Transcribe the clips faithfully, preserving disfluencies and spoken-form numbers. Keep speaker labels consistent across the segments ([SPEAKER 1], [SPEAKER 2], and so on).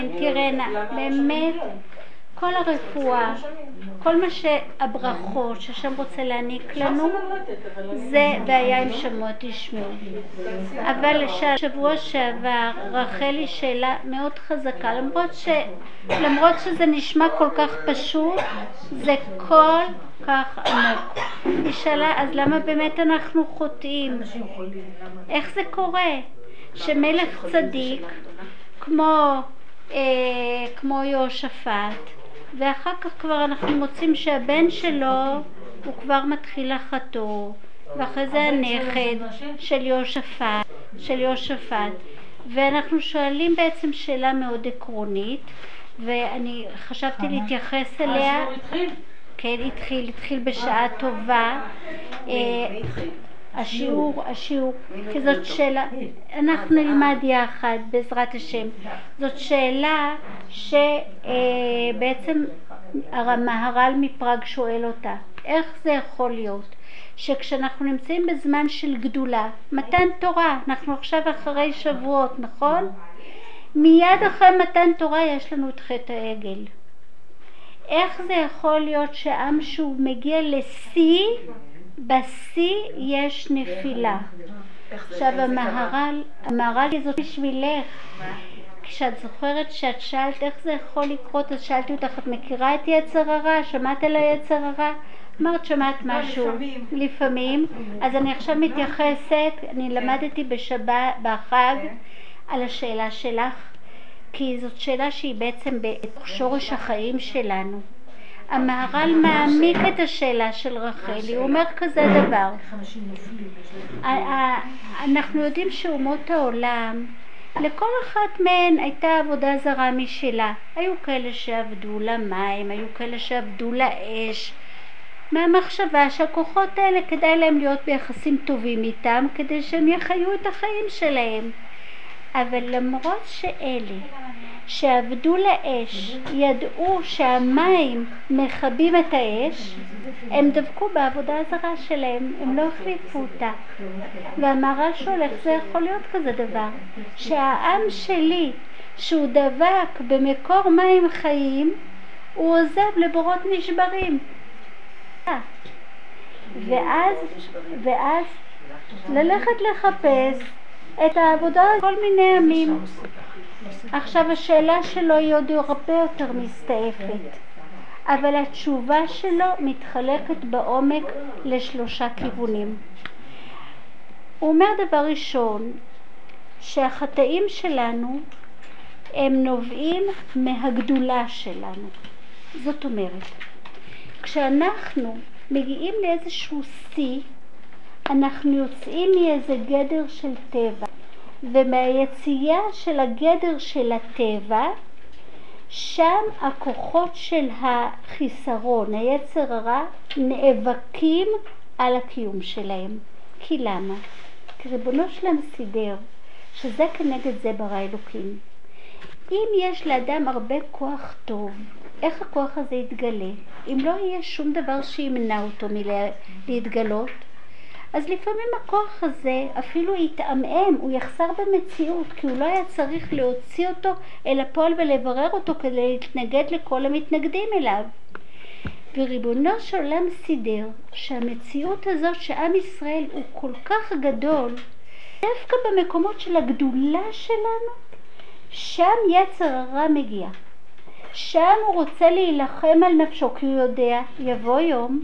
[SPEAKER 1] תראינה, באמת כל הרפואה, כל מה שהברכות שהשם רוצה להעניק לנו זה והיה אם שמוע תשמעו. אבל שבוע שעבר רחלי שאלה מאוד חזקה, למרות ש... למרות שזה נשמע כל כך פשוט, זה כל כך עמוק. היא שאלה, אז למה באמת אנחנו חוטאים? איך זה קורה שמלך צדיק כמו אה, כמו יהושפט, ואחר כך כבר אנחנו מוצאים שהבן שלו הוא כבר מתחיל לחטוא, ואחרי זה הנכד של יהושפט, של יהושפט, ואנחנו שואלים בעצם שאלה מאוד עקרונית, ואני חשבתי להתייחס אליה. כן, התחיל, התחיל בשעה טובה. השיעור, השיעור, כי זאת שאלה, אנחנו נלמד יחד בעזרת השם. זאת שאלה שבעצם המהר"ל מפראג שואל אותה, איך זה יכול להיות שכשאנחנו נמצאים בזמן של גדולה, מתן תורה, אנחנו עכשיו אחרי שבועות, נכון? מיד אחרי מתן תורה יש לנו את חטא העגל. איך זה יכול להיות שעם שהוא מגיע לשיא, בשיא יש נפילה? עכשיו המהר"ל, המהר"ל זאת בשבילך. כשאת זוכרת שאת שאלת איך זה יכול לקרות, אז שאלתי אותך, את מכירה את יצר הרע? שמעת על היצר הרע? אמרת שמעת משהו? לפעמים. לפעמים. אז אני עכשיו מתייחסת, אני למדתי בשבת, בחג, על השאלה שלך, כי זאת שאלה שהיא בעצם בשורש החיים שלנו. המהר"ל מעמיק את השאלה של רחלי, הוא אומר כזה דבר. אנחנו יודעים שאומות העולם, לכל אחת מהן הייתה עבודה זרה משלה. היו כאלה שעבדו למים, היו כאלה שעבדו לאש, מהמחשבה שהכוחות האלה כדאי להם להיות ביחסים טובים איתם, כדי שהם יחיו את החיים שלהם. אבל למרות שאלה שעבדו לאש ידעו שהמים מכבים את האש, הם דבקו בעבודה הזרה שלהם, הם לא החליפו אותה. והמהר"ל שואל איך זה יכול להיות כזה דבר, שהעם שלי שהוא דבק במקור מים חיים, הוא עוזב לבורות נשברים. ואז, ואז ללכת לחפש את העבודה כל מיני עמים. עכשיו השאלה שלו היא עוד הרבה יותר מסתעפת, אבל התשובה שלו מתחלקת בעומק לשלושה כיוונים. הוא אומר דבר ראשון, שהחטאים שלנו הם נובעים מהגדולה שלנו. זאת אומרת, כשאנחנו מגיעים לאיזשהו שיא, אנחנו יוצאים מאיזה גדר של טבע, ומהיציאה של הגדר של הטבע, שם הכוחות של החיסרון, היצר הרע, נאבקים על הקיום שלהם. כי למה? כי ריבונו שלם סידר שזה כנגד זה ברא אלוקים. אם יש לאדם הרבה כוח טוב, איך הכוח הזה יתגלה? אם לא יהיה שום דבר שימנע אותו מלהתגלות, אז לפעמים הכוח הזה אפילו יתעמם, הוא יחסר במציאות, כי הוא לא היה צריך להוציא אותו אל הפועל ולברר אותו כדי להתנגד לכל המתנגדים אליו. וריבונו של עולם סידר שהמציאות הזאת שעם ישראל הוא כל כך גדול, דווקא במקומות של הגדולה שלנו, שם יצר הרע מגיע. שם הוא רוצה להילחם על נפשו, כי הוא יודע, יבוא יום,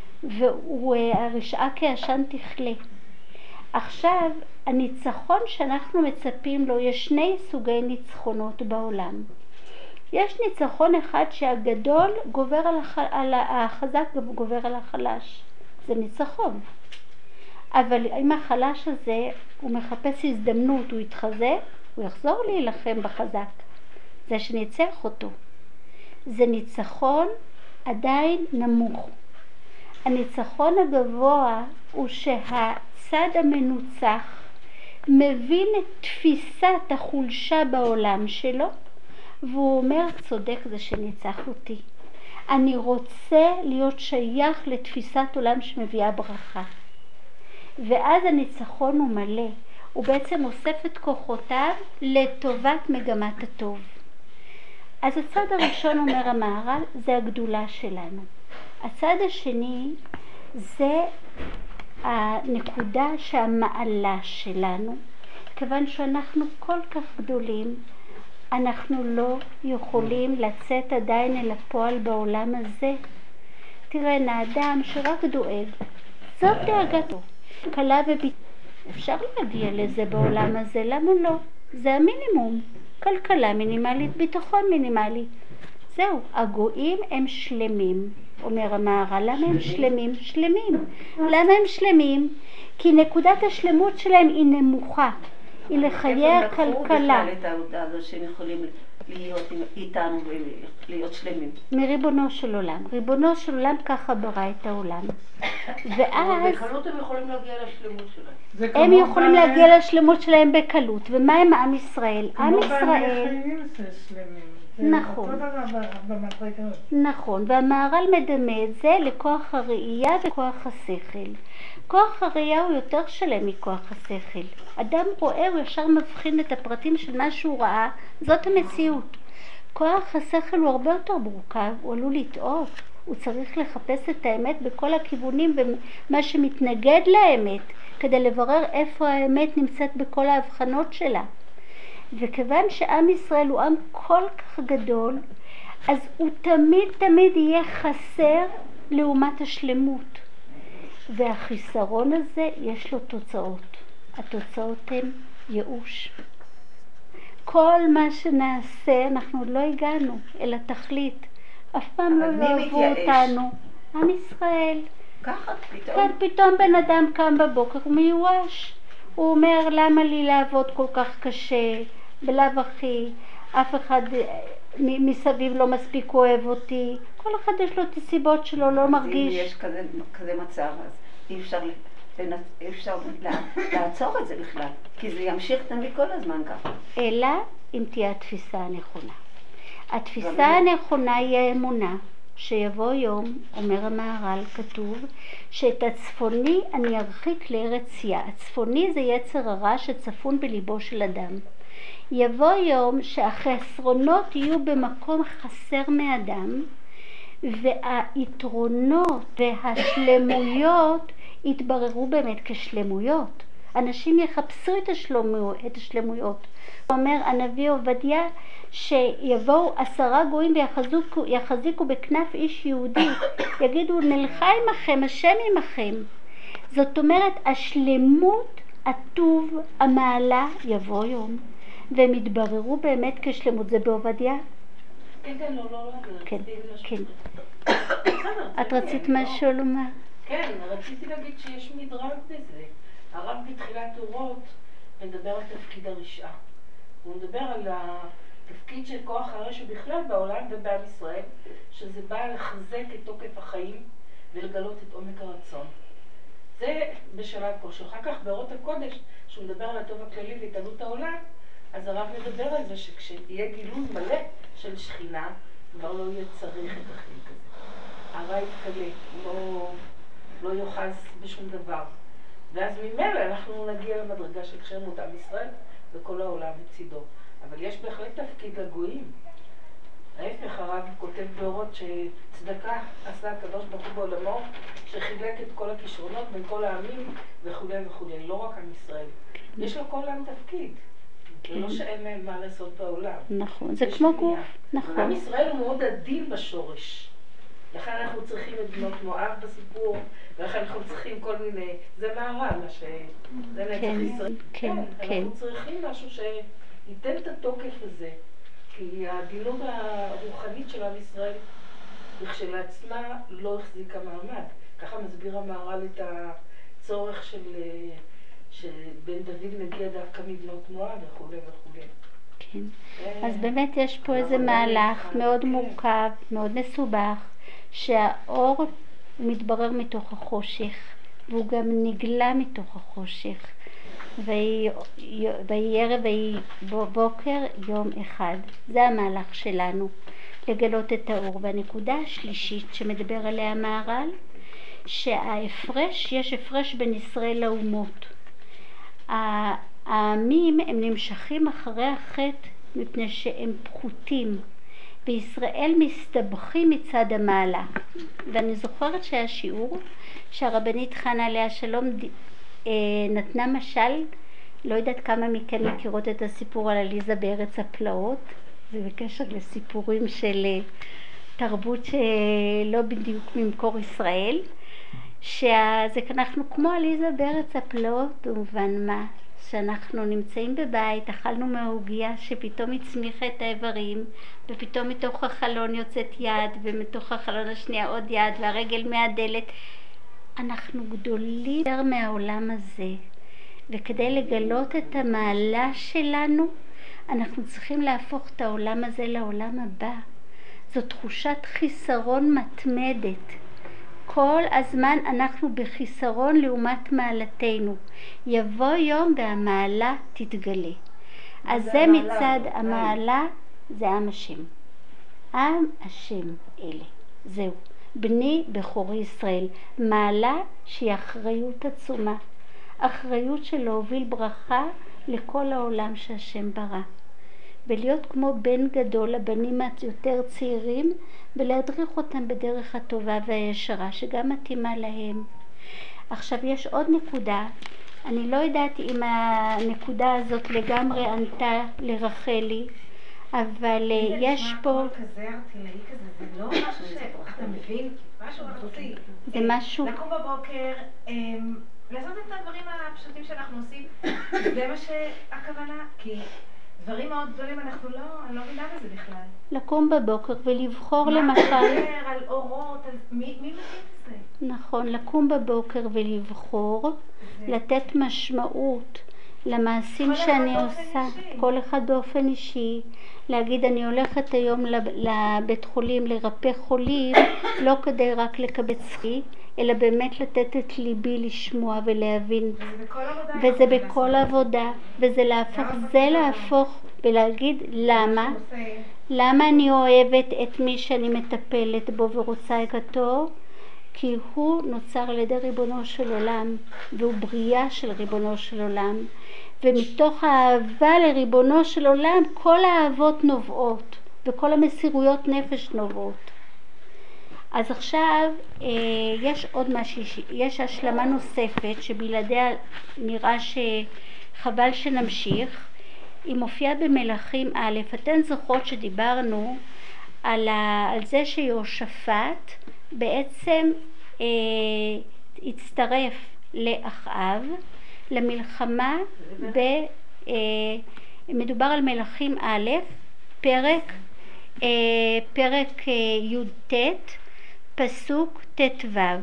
[SPEAKER 1] והרשעה כעשן תכלה. עכשיו, הניצחון שאנחנו מצפים לו, יש שני סוגי ניצחונות בעולם. יש ניצחון אחד שהגדול גובר על, הח... על החזק גובר על החלש. זה ניצחון. אבל אם החלש הזה, הוא מחפש הזדמנות, הוא יתחזק, הוא יחזור להילחם בחזק. זה שניצח אותו. זה ניצחון עדיין נמוך. הניצחון הגבוה הוא שהצד המנוצח מבין את תפיסת החולשה בעולם שלו, והוא אומר, צודק זה שניצח אותי. אני רוצה להיות שייך לתפיסת עולם שמביאה ברכה. ואז הניצחון הוא מלא. הוא בעצם אוסף את כוחותיו לטובת מגמת הטוב. אז הצד הראשון, אומר המהר"ל, זה הגדולה שלנו. הצד השני זה הנקודה שהמעלה שלנו, כיוון שאנחנו כל כך גדולים, אנחנו לא יכולים לצאת עדיין אל הפועל בעולם הזה. תראה, האדם שרק דואג, זאת דאגתו. קלה וביטחון, אפשר להגיע לזה בעולם הזה, למה לא? זה המינימום. כלכלה מינימלית, ביטחון מינימלי. זהו, הגויים הם שלמים, אומר המהר"ל. למה הם שלמים? שלמים. למה הם שלמים? כי נקודת השלמות שלהם היא נמוכה. היא לחיי הכלכלה.
[SPEAKER 2] איפה לקחו בכלל את העובדה הזו שהם יכולים להיות איתנו ולהיות שלמים?
[SPEAKER 1] מריבונו של עולם. ריבונו של עולם ככה ברא את העולם. ואז
[SPEAKER 2] בקלות הם יכולים להגיע לשלמות שלהם.
[SPEAKER 1] הם יכולים להגיע לשלמות שלהם בקלות. ומה הם עם ישראל? עם ישראל...
[SPEAKER 3] כמו בעלי חיים זה שלמים.
[SPEAKER 1] נכון. נכון, והמהר"ל מדמה את זה לכוח הראייה וכוח השכל. כוח הראייה הוא יותר שלם מכוח השכל. אדם רואה, הוא ישר מבחין את הפרטים של מה שהוא ראה, זאת המציאות. כוח השכל הוא הרבה יותר מורכב, הוא עלול לטעות, הוא צריך לחפש את האמת בכל הכיוונים ומה שמתנגד לאמת, כדי לברר איפה האמת נמצאת בכל ההבחנות שלה. וכיוון שעם ישראל הוא עם כל כך גדול, אז הוא תמיד תמיד יהיה חסר לעומת השלמות. והחיסרון הזה יש לו תוצאות. התוצאות הן ייאוש. כל מה שנעשה, אנחנו עוד לא הגענו אל התכלית. אף פעם לא יאהבו אותנו. עם ישראל.
[SPEAKER 2] ככה פתאום.
[SPEAKER 1] כן, פתאום בן אדם קם בבוקר, הוא מיואש. הוא אומר, למה לי לעבוד כל כך קשה? בלב אחי, אף אחד מסביב לא מספיק אוהב אותי. כל אחד יש לו את הסיבות שלו, לא מרגיש.
[SPEAKER 2] אם יש כזה, כזה מצב, אז אי אפשר, אי אפשר לעצור את זה בכלל, כי זה ימשיך תמיד כל הזמן ככה.
[SPEAKER 1] אלא אם תהיה התפיסה הנכונה. התפיסה הנכונה היא האמונה, שיבוא יום, אומר המהר"ל, כתוב, שאת הצפוני אני ארחיק לארץ יה. הצפוני זה יצר הרע שצפון בליבו של אדם. יבוא יום שהחסרונות יהיו במקום חסר מאדם, והיתרונות והשלמויות יתבררו באמת כשלמויות. אנשים יחפשו את השלמויות. את השלמויות. אומר הנביא עובדיה שיבואו עשרה גויים ויחזיקו, יחזיקו בכנף איש יהודי, יגידו נלכה עמכם, השם עמכם. זאת אומרת, השלמות, הטוב, המעלה יבוא יום. והם יתבררו באמת כשלמות. זה בעובדיה?
[SPEAKER 2] כן, כן, לא, לא, לא.
[SPEAKER 1] כן, כן. את רצית משהו לומר?
[SPEAKER 4] כן, רציתי להגיד שיש מדרג בזה. הרב בתחילת אורות מדבר על תפקיד הרשעה. הוא מדבר על התפקיד של כוח הרשע בכלל בעולם ובעם ישראל, שזה בא לחזק את תוקף החיים ולגלות את עומק הרצון. זה בשלב כלשהו. אחר כך באורות הקודש, שהוא מדבר על הטוב הכללי והתעלות העולם, אז הרב מדבר על זה שכשיהיה גילוי מלא של שכינה, כבר לא יהיה צריך את החלק הזה. הרע יתקלה, לא, לא יוחס בשום דבר. ואז ממילא אנחנו נגיע למדרגה של שלמות עם ישראל וכל העולם בצידו. אבל יש בהחלט תפקיד לגויים. ההפך, הרב כותב באורות שצדקה עשה הקדוש ברוך הוא בעולמו, שחילק את כל הכישרונות בין כל העמים וכו' וכו', לא רק עם ישראל. יש לו כל עם תפקיד. זה לא שאין להם מה לעשות בעולם.
[SPEAKER 1] נכון, זה כמו גוף. נכון.
[SPEAKER 4] עם ישראל הוא מאוד עדין בשורש. לכן אנחנו צריכים את בנות מואב בסיפור, ולכן אנחנו צריכים כל מיני, זה מהר"ל, מה ש... זה נצח ישראל.
[SPEAKER 1] כן, כן.
[SPEAKER 4] אנחנו צריכים משהו שייתן את התוקף הזה, כי העדינות הרוחנית של עם ישראל, כשלעצמה לא החזיקה מעמד. ככה מסביר המהר"ל את הצורך של... שבן דוד מגיע דווקא מבנות מואב וכו' וכו'.
[SPEAKER 1] כן. אז באמת יש פה איזה מהלך מאוד מורכב, מאוד מסובך, שהאור מתברר מתוך החושך, והוא גם נגלה מתוך החושך. ויהי ערב ויהי בוקר יום אחד. זה המהלך שלנו, לגלות את האור. והנקודה השלישית שמדבר עליה המהר"ל, שההפרש, יש הפרש בין ישראל לאומות. העמים הם נמשכים אחרי החטא מפני שהם פחותים, וישראל מסתבכים מצד המעלה. ואני זוכרת שהיה שיעור שהרבנית חנה עליה שלום נתנה משל, לא יודעת כמה מכן מכירות את הסיפור על עליזה בארץ הפלאות, זה בקשר לסיפורים של תרבות שלא בדיוק ממקור ישראל, שזה אנחנו כמו עליזה בארץ הפלאות במובן מה, שאנחנו נמצאים בבית, אכלנו מהעוגיה שפתאום הצמיחה את האיברים, ופתאום מתוך החלון יוצאת יד, ומתוך החלון השנייה עוד יד, והרגל מהדלת. אנחנו גדולים יותר מהעולם הזה, וכדי לגלות את המעלה שלנו, אנחנו צריכים להפוך את העולם הזה לעולם הבא. זו תחושת חיסרון מתמדת. כל הזמן אנחנו בחיסרון לעומת מעלתנו. יבוא יום והמעלה תתגלה. אז זה מצד המעלה, זה עם השם. עם השם אלה. זהו. בני בכורי ישראל. מעלה שהיא אחריות עצומה. אחריות של להוביל ברכה לכל העולם שהשם ברא. ולהיות כמו בן גדול לבנים היותר צעירים, ולהדריך אותם בדרך הטובה והישרה שגם מתאימה להם. עכשיו יש עוד נקודה, אני לא יודעת אם הנקודה הזאת לגמרי ענתה לרחלי, אבל יש פה...
[SPEAKER 5] זה כזה ארטילאי כזה, זה לא משהו שאתה מבין, משהו ארצי.
[SPEAKER 1] זה משהו...
[SPEAKER 5] לקום בבוקר, לעשות את הדברים הפשוטים שאנחנו עושים, זה מה שהכוונה, כי... דברים מאוד גדולים אנחנו לא, אני לא מבינה בזה בכלל.
[SPEAKER 1] לקום בבוקר ולבחור למשל...
[SPEAKER 5] מה לדבר על אורות, על... מי, מי מבין את זה?
[SPEAKER 1] נכון, לקום בבוקר ולבחור, זה... לתת משמעות למעשים שאני עושה. אישי. כל אחד באופן אישי. להגיד אני הולכת היום לבית חולים לרפא חולים, לא כדי רק לקבץ חי, אלא באמת לתת את ליבי לשמוע ולהבין.
[SPEAKER 5] וזה בכל עבודה.
[SPEAKER 1] וזה בכל עבודה. וזה להפוך, זה להפוך ולהגיד למה. למה אני אוהבת את מי שאני מטפלת בו ורוצה הכתו? כי הוא נוצר על ידי ריבונו של עולם, והוא בריאה של ריבונו של עולם. ומתוך האהבה לריבונו של עולם, כל האהבות נובעות, וכל המסירויות נפש נובעות. אז עכשיו יש עוד משהו, יש השלמה נוספת שבלעדיה נראה שחבל שנמשיך. היא מופיעה במלכים א', אתן זוכרות שדיברנו על, ה, על זה שיהושפט בעצם אה, הצטרף לאחאב למלחמה, ב, אה, מדובר על מלכים א', פרק, אה, פרק אה, י"ט, פסוק ט"ו.
[SPEAKER 2] מה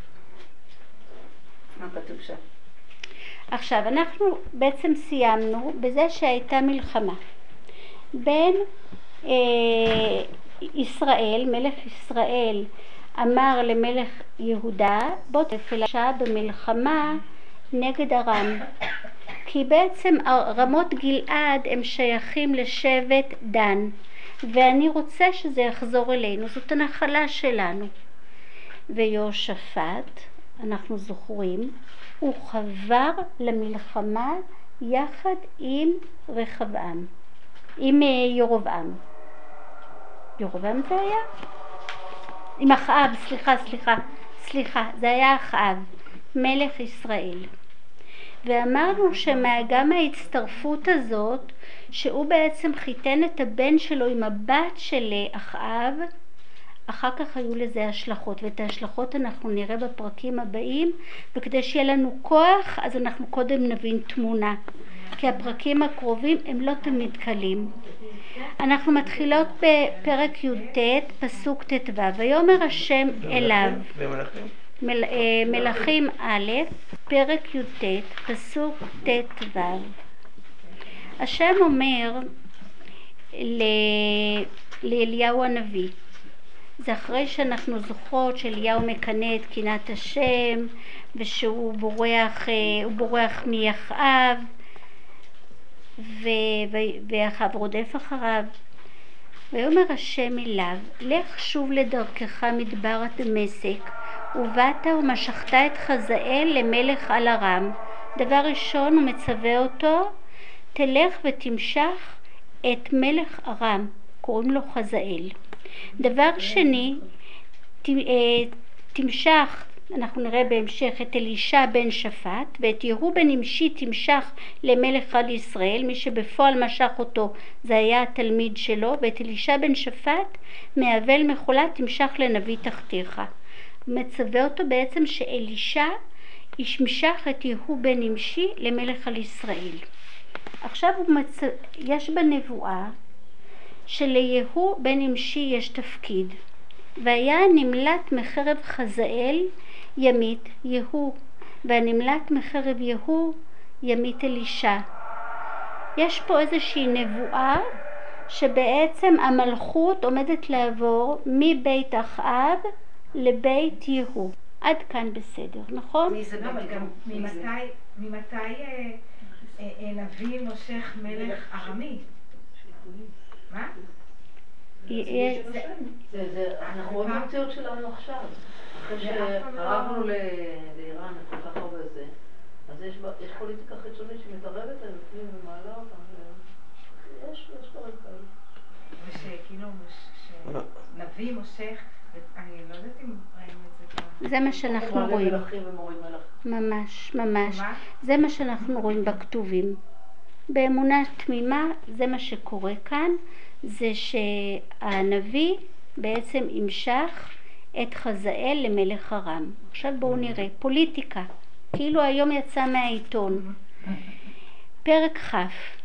[SPEAKER 2] כתוב שם?
[SPEAKER 1] עכשיו, אנחנו בעצם סיימנו בזה שהייתה מלחמה בין אה, ישראל, מלך ישראל אמר למלך יהודה, בוא תפלשה במלחמה נגד ארם, כי בעצם רמות גלעד הם שייכים לשבט דן, ואני רוצה שזה יחזור אלינו, זאת הנחלה שלנו. ויהושפט, אנחנו זוכרים, הוא חבר למלחמה יחד עם רחבעם, עם ירובעם. ירובעם זה היה? עם אחאב, סליחה, סליחה, סליחה, זה היה אחאב, מלך ישראל. ואמרנו שגם ההצטרפות הזאת, שהוא בעצם חיתן את הבן שלו עם הבת של אחאב, אחר כך היו לזה השלכות, ואת ההשלכות אנחנו נראה בפרקים הבאים, וכדי שיהיה לנו כוח, אז אנחנו קודם נבין תמונה, כי הפרקים הקרובים הם לא תמיד קלים. אנחנו מתחילות בפרק י"ט, פסוק ט"ו, ויאמר השם אליו, מל, מלכים א', פרק י"ט, פסוק ט"ו. השם אומר ל, לאליהו הנביא, זה אחרי שאנחנו זוכרות שאליהו מקנא את קנאת השם, ושהוא בורח, הוא בורח מאחאב, ואחאב רודף אחריו. ויאמר השם אליו, לך שוב לדרכך מדבר דמשק, ובאת ומשכת את חזאל למלך על ארם. דבר ראשון הוא מצווה אותו, תלך ותמשך את מלך ארם. קוראים לו חזאל. דבר שני, תמשך, אנחנו נראה בהמשך, את אלישע בן שפט, ואת יהוא בן נמשי תמשך למלך על ישראל, מי שבפועל משך אותו זה היה התלמיד שלו, ואת אלישע בן שפט מאבל מחולה תמשך לנביא תחתיך. הוא מצווה אותו בעצם שאלישע ימשך את יהוא בן נמשי למלך על ישראל. עכשיו הוא מצ... יש בנבואה שליהוא בן נמשי יש תפקיד, והיה נמלט מחרב חזאל ימית יהוא, והנמלט מחרב יהוא ימית אלישע. יש פה איזושהי נבואה שבעצם המלכות עומדת לעבור מבית אחאב לבית יהוא. עד כאן בסדר, נכון?
[SPEAKER 2] מי זה
[SPEAKER 5] אבל
[SPEAKER 2] בית
[SPEAKER 5] גם
[SPEAKER 2] יהוא? מי זה?
[SPEAKER 5] ממתי ממתי אה, אה, אה, נביא מושך מלך ארמי? מה?
[SPEAKER 1] יש-
[SPEAKER 4] זה- זה- אנחנו רואים במציאות שלנו עכשיו. אחרי שהרבנו ל- לאיראן כל כך הרבה זה, אז יש בה- יש פוליטיקה חיצונית שמתערבת על בפנים ומעלה אותם. ו- יש יש דברים כאלה.
[SPEAKER 5] ושכאילו מש- שנביא מושך, אני לא יודעת אם ראינו את זה כבר.
[SPEAKER 1] זה מה שאנחנו
[SPEAKER 4] מעלה
[SPEAKER 1] רואים.
[SPEAKER 4] מלכים ומורים מלכים.
[SPEAKER 1] ממש, ממש.
[SPEAKER 5] מה?
[SPEAKER 1] זה מה שאנחנו רואים בכתובים. באמונה תמימה זה מה שקורה כאן, זה שהנביא בעצם ימשך את חזאל למלך ארם. עכשיו בואו נראה, פוליטיקה, כאילו היום יצא מהעיתון. פרק כ'.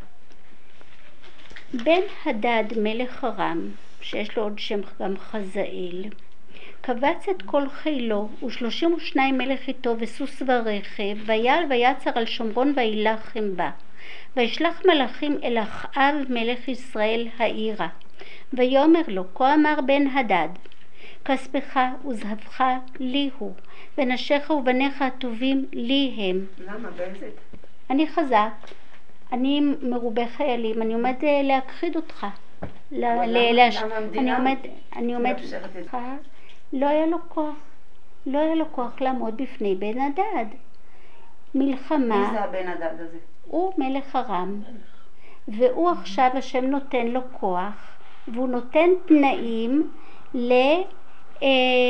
[SPEAKER 1] בן הדד מלך ארם, שיש לו עוד שם גם חזאל, קבץ את כל חילו ושלושים ושניים מלך איתו וסוס ורכב, ויעל ויצר על שומרון וילחם בה. וישלח מלאכים אל אחאב מלך ישראל העירה, ויאמר לו, כה אמר בן הדד, כספך וזהבך לי הוא, ונשיך ובניך הטובים לי הם.
[SPEAKER 2] למה? באיזה?
[SPEAKER 1] אני חזק, אני מרובה חיילים, אני עומד אה, להכחיד אותך. ל-
[SPEAKER 2] אבל
[SPEAKER 1] ל-
[SPEAKER 2] למה-
[SPEAKER 1] להש-
[SPEAKER 2] למה המדינה
[SPEAKER 1] אני עומד, אני עומד,
[SPEAKER 2] מאפשרת את זה?
[SPEAKER 1] לא היה לו כוח, לא היה לו כוח לעמוד בפני בן הדד.
[SPEAKER 2] מי
[SPEAKER 1] מלחמה,
[SPEAKER 2] זה הבן הדד הזה?
[SPEAKER 1] הוא מלך ארם, והוא עכשיו השם נותן לו כוח, והוא נותן תנאים ל... אה,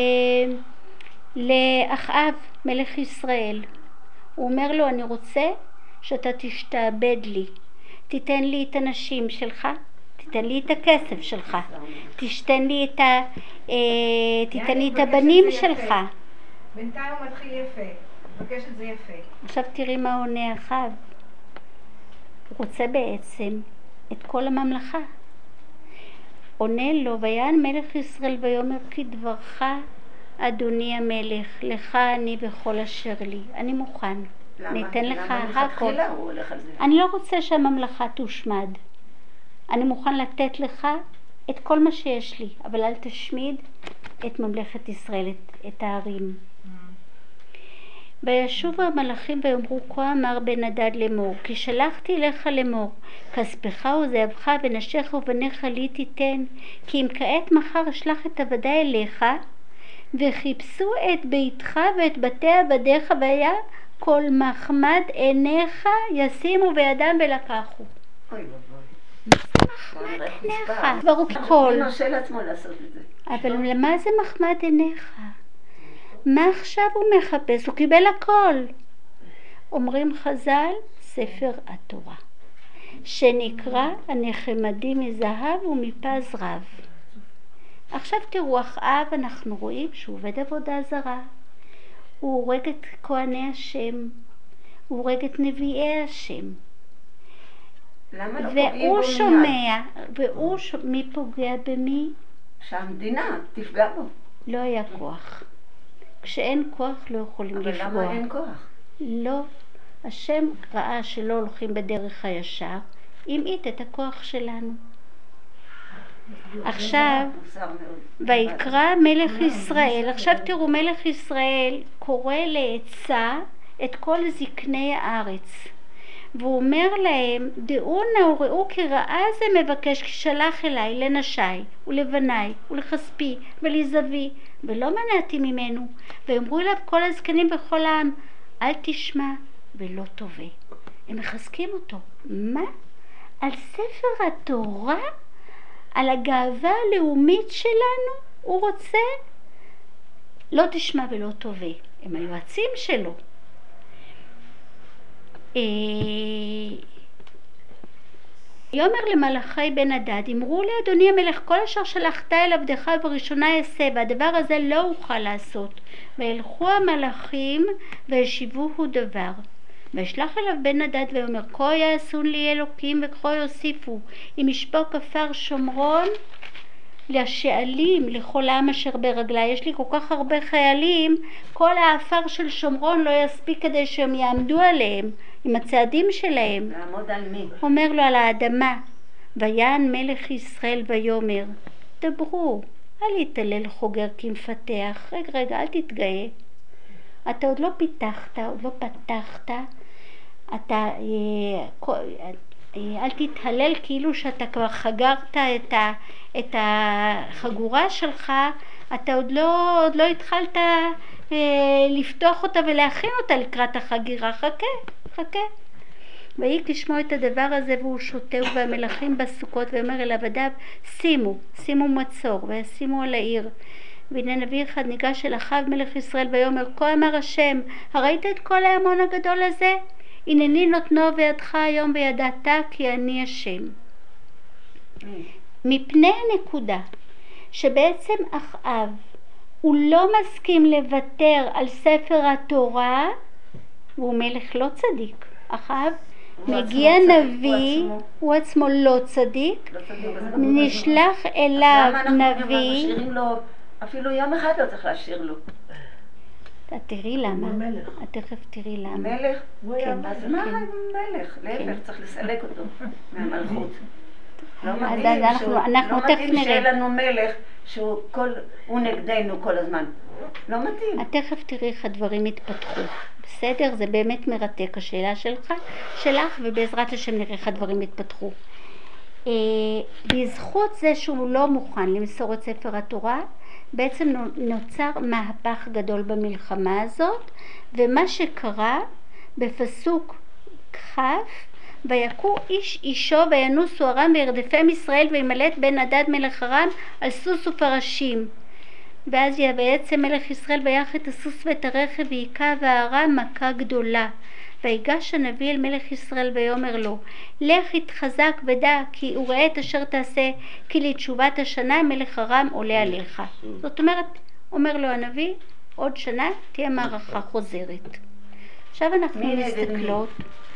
[SPEAKER 1] לאחאב מלך ישראל. הוא אומר לו, אני רוצה שאתה תשתעבד לי, תיתן לי את הנשים שלך, תיתן לי את הכסף שלך, תשתן לי את ה... אה, תיתן לי את הבנים שלך.
[SPEAKER 5] בינתיים הוא מתחיל יפה, מבקש את זה יפה.
[SPEAKER 1] עכשיו תראי מה עונה אחאב. הוא רוצה בעצם את כל הממלכה. עונה לו, ויען מלך ישראל ויאמר כי דברך אדוני המלך, לך אני בכל אשר לי. אני מוכן.
[SPEAKER 2] למה?
[SPEAKER 1] ניתן לך
[SPEAKER 2] למה
[SPEAKER 1] הכל.
[SPEAKER 2] מלכתחילה הוא הולך על זה?
[SPEAKER 1] אני לא רוצה שהממלכה תושמד. אני מוכן לתת לך את כל מה שיש לי, אבל אל תשמיד את ממלכת ישראל, את, את הערים. וישובו המלאכים ויאמרו, כה אמר בן הדד לאמור, כי שלחתי אליך לאמור, כספך וזהבך ונשיך ובניך לי תיתן, כי אם כעת מחר אשלח את עבדי אליך, וחיפשו את ביתך ואת בתי עבדיך, והיה כל מחמד עיניך ישימו בידם ולקחו.
[SPEAKER 2] אוי ואבוי. בוא נראה
[SPEAKER 1] עיניך,
[SPEAKER 2] חוצפה.
[SPEAKER 1] כבר הוא כל.
[SPEAKER 2] הוא מרשה לעצמו לעשות את זה.
[SPEAKER 1] אבל למה זה מחמד עיניך? מה עכשיו הוא מחפש? הוא קיבל הכל. אומרים חז"ל, ספר התורה, שנקרא הנחמדים מזהב ומפז רב. עכשיו תראו, אחאב אנחנו רואים שהוא עובד עבודה זרה. הוא הורג את כהני השם, הוא הורג את נביאי השם.
[SPEAKER 2] למה לא פוגעים בו
[SPEAKER 1] והוא
[SPEAKER 2] מיד?
[SPEAKER 1] שומע, והוא ש... מי פוגע במי?
[SPEAKER 2] שהמדינה תפגע בו.
[SPEAKER 1] לא היה כוח. כשאין כוח לא יכולים
[SPEAKER 2] אבל
[SPEAKER 1] לפגוע.
[SPEAKER 2] למה אין כוח?
[SPEAKER 1] לא. השם ראה שלא הולכים בדרך הישר, המעיט את הכוח שלנו. עכשיו,
[SPEAKER 2] מוסר מאוד.
[SPEAKER 1] ויקרא מלך ישראל, עכשיו תראו, מלך ישראל קורא לעצה את כל זקני הארץ. והוא אומר להם, דעו נא וראו כי רעה זה מבקש, כי שלח אליי לנשי ולבניי ולכספי ולזבי, ולא מנעתי ממנו. ואמרו אליו כל הזקנים בכל העם, אל תשמע ולא תובע. הם מחזקים אותו. מה? על ספר התורה? על הגאווה הלאומית שלנו, הוא רוצה לא תשמע ולא תובע. הם היועצים שלו. יאמר למלאכי בן הדד, אמרו לאדוני המלך, כל אשר שלחת אל עבדך בראשונה יעשה, והדבר הזה לא אוכל לעשות. וילכו המלאכים וישיבוהו דבר. וישלח אליו בן הדד ואומר, כה יעשו לי אלוקים וכה יוסיפו, אם ישפוך כפר שומרון לשעלים לכל העם אשר ברגלי. יש לי כל כך הרבה חיילים, כל האפר של שומרון לא יספיק כדי שהם יעמדו עליהם עם הצעדים שלהם.
[SPEAKER 2] לעמוד על מי?
[SPEAKER 1] אומר לו על האדמה. ויען מלך ישראל ויאמר, דברו, אל יתהלל חוגר כמפתח. רגע רגע, אל תתגאה, אתה עוד לא פיתחת, עוד לא פתחת, אתה אל תתהלל כאילו שאתה כבר חגרת את, ה, את החגורה שלך, אתה עוד לא, עוד לא התחלת אה, לפתוח אותה ולהכין אותה לקראת החגירה. חכה, חכה. ויהי לשמוע את הדבר הזה, והוא שותה, והמלכים בסוכות, ואומר אל עבדיו, שימו, שימו מצור, וישימו על העיר. והנה נביא אחד ניגש אל אחאב מלך ישראל ויאמר, כה אמר השם, הראית את כל ההמון הגדול הזה? הנני נותנו בידך היום וידעת כי אני השם. מפני הנקודה שבעצם אחאב הוא לא מסכים לוותר על ספר התורה, והוא מלך לא צדיק. אחאב מגיע נביא, הוא עצמו לא צדיק, נשלח אליו נביא.
[SPEAKER 2] משאירים לו, אפילו יום אחד לא צריך להשאיר לו.
[SPEAKER 1] את תראי למה, את תכף תראי למה.
[SPEAKER 2] מלך? כן, אז מה מלך? להפך, צריך לסלק אותו מהמלכות. לא מתאים שיהיה לנו מלך שהוא נגדנו כל הזמן. לא מתאים.
[SPEAKER 1] את תכף תראי איך הדברים התפתחו. בסדר? זה באמת מרתק השאלה שלך, שלך, ובעזרת השם נראה איך הדברים התפתחו. בזכות זה שהוא לא מוכן למסור את ספר התורה, בעצם נוצר מהפך גדול במלחמה הזאת, ומה שקרה בפסוק כ', ויקום איש אישו וינוסו ארם וירדפם ישראל וימלט בן הדד מלך ארם על סוס ופרשים. ואז בעצם מלך ישראל ויח את הסוס ואת הרכב והיכה וארם מכה גדולה. ויגש הנביא אל מלך ישראל ויאמר לו, לך התחזק ודע כי הוא ראה את אשר תעשה, כי לתשובת השנה מלך ארם עולה עליך. זאת אומרת, אומר לו הנביא, עוד שנה תהיה מערכה חוזרת. עכשיו אנחנו מסתכלות,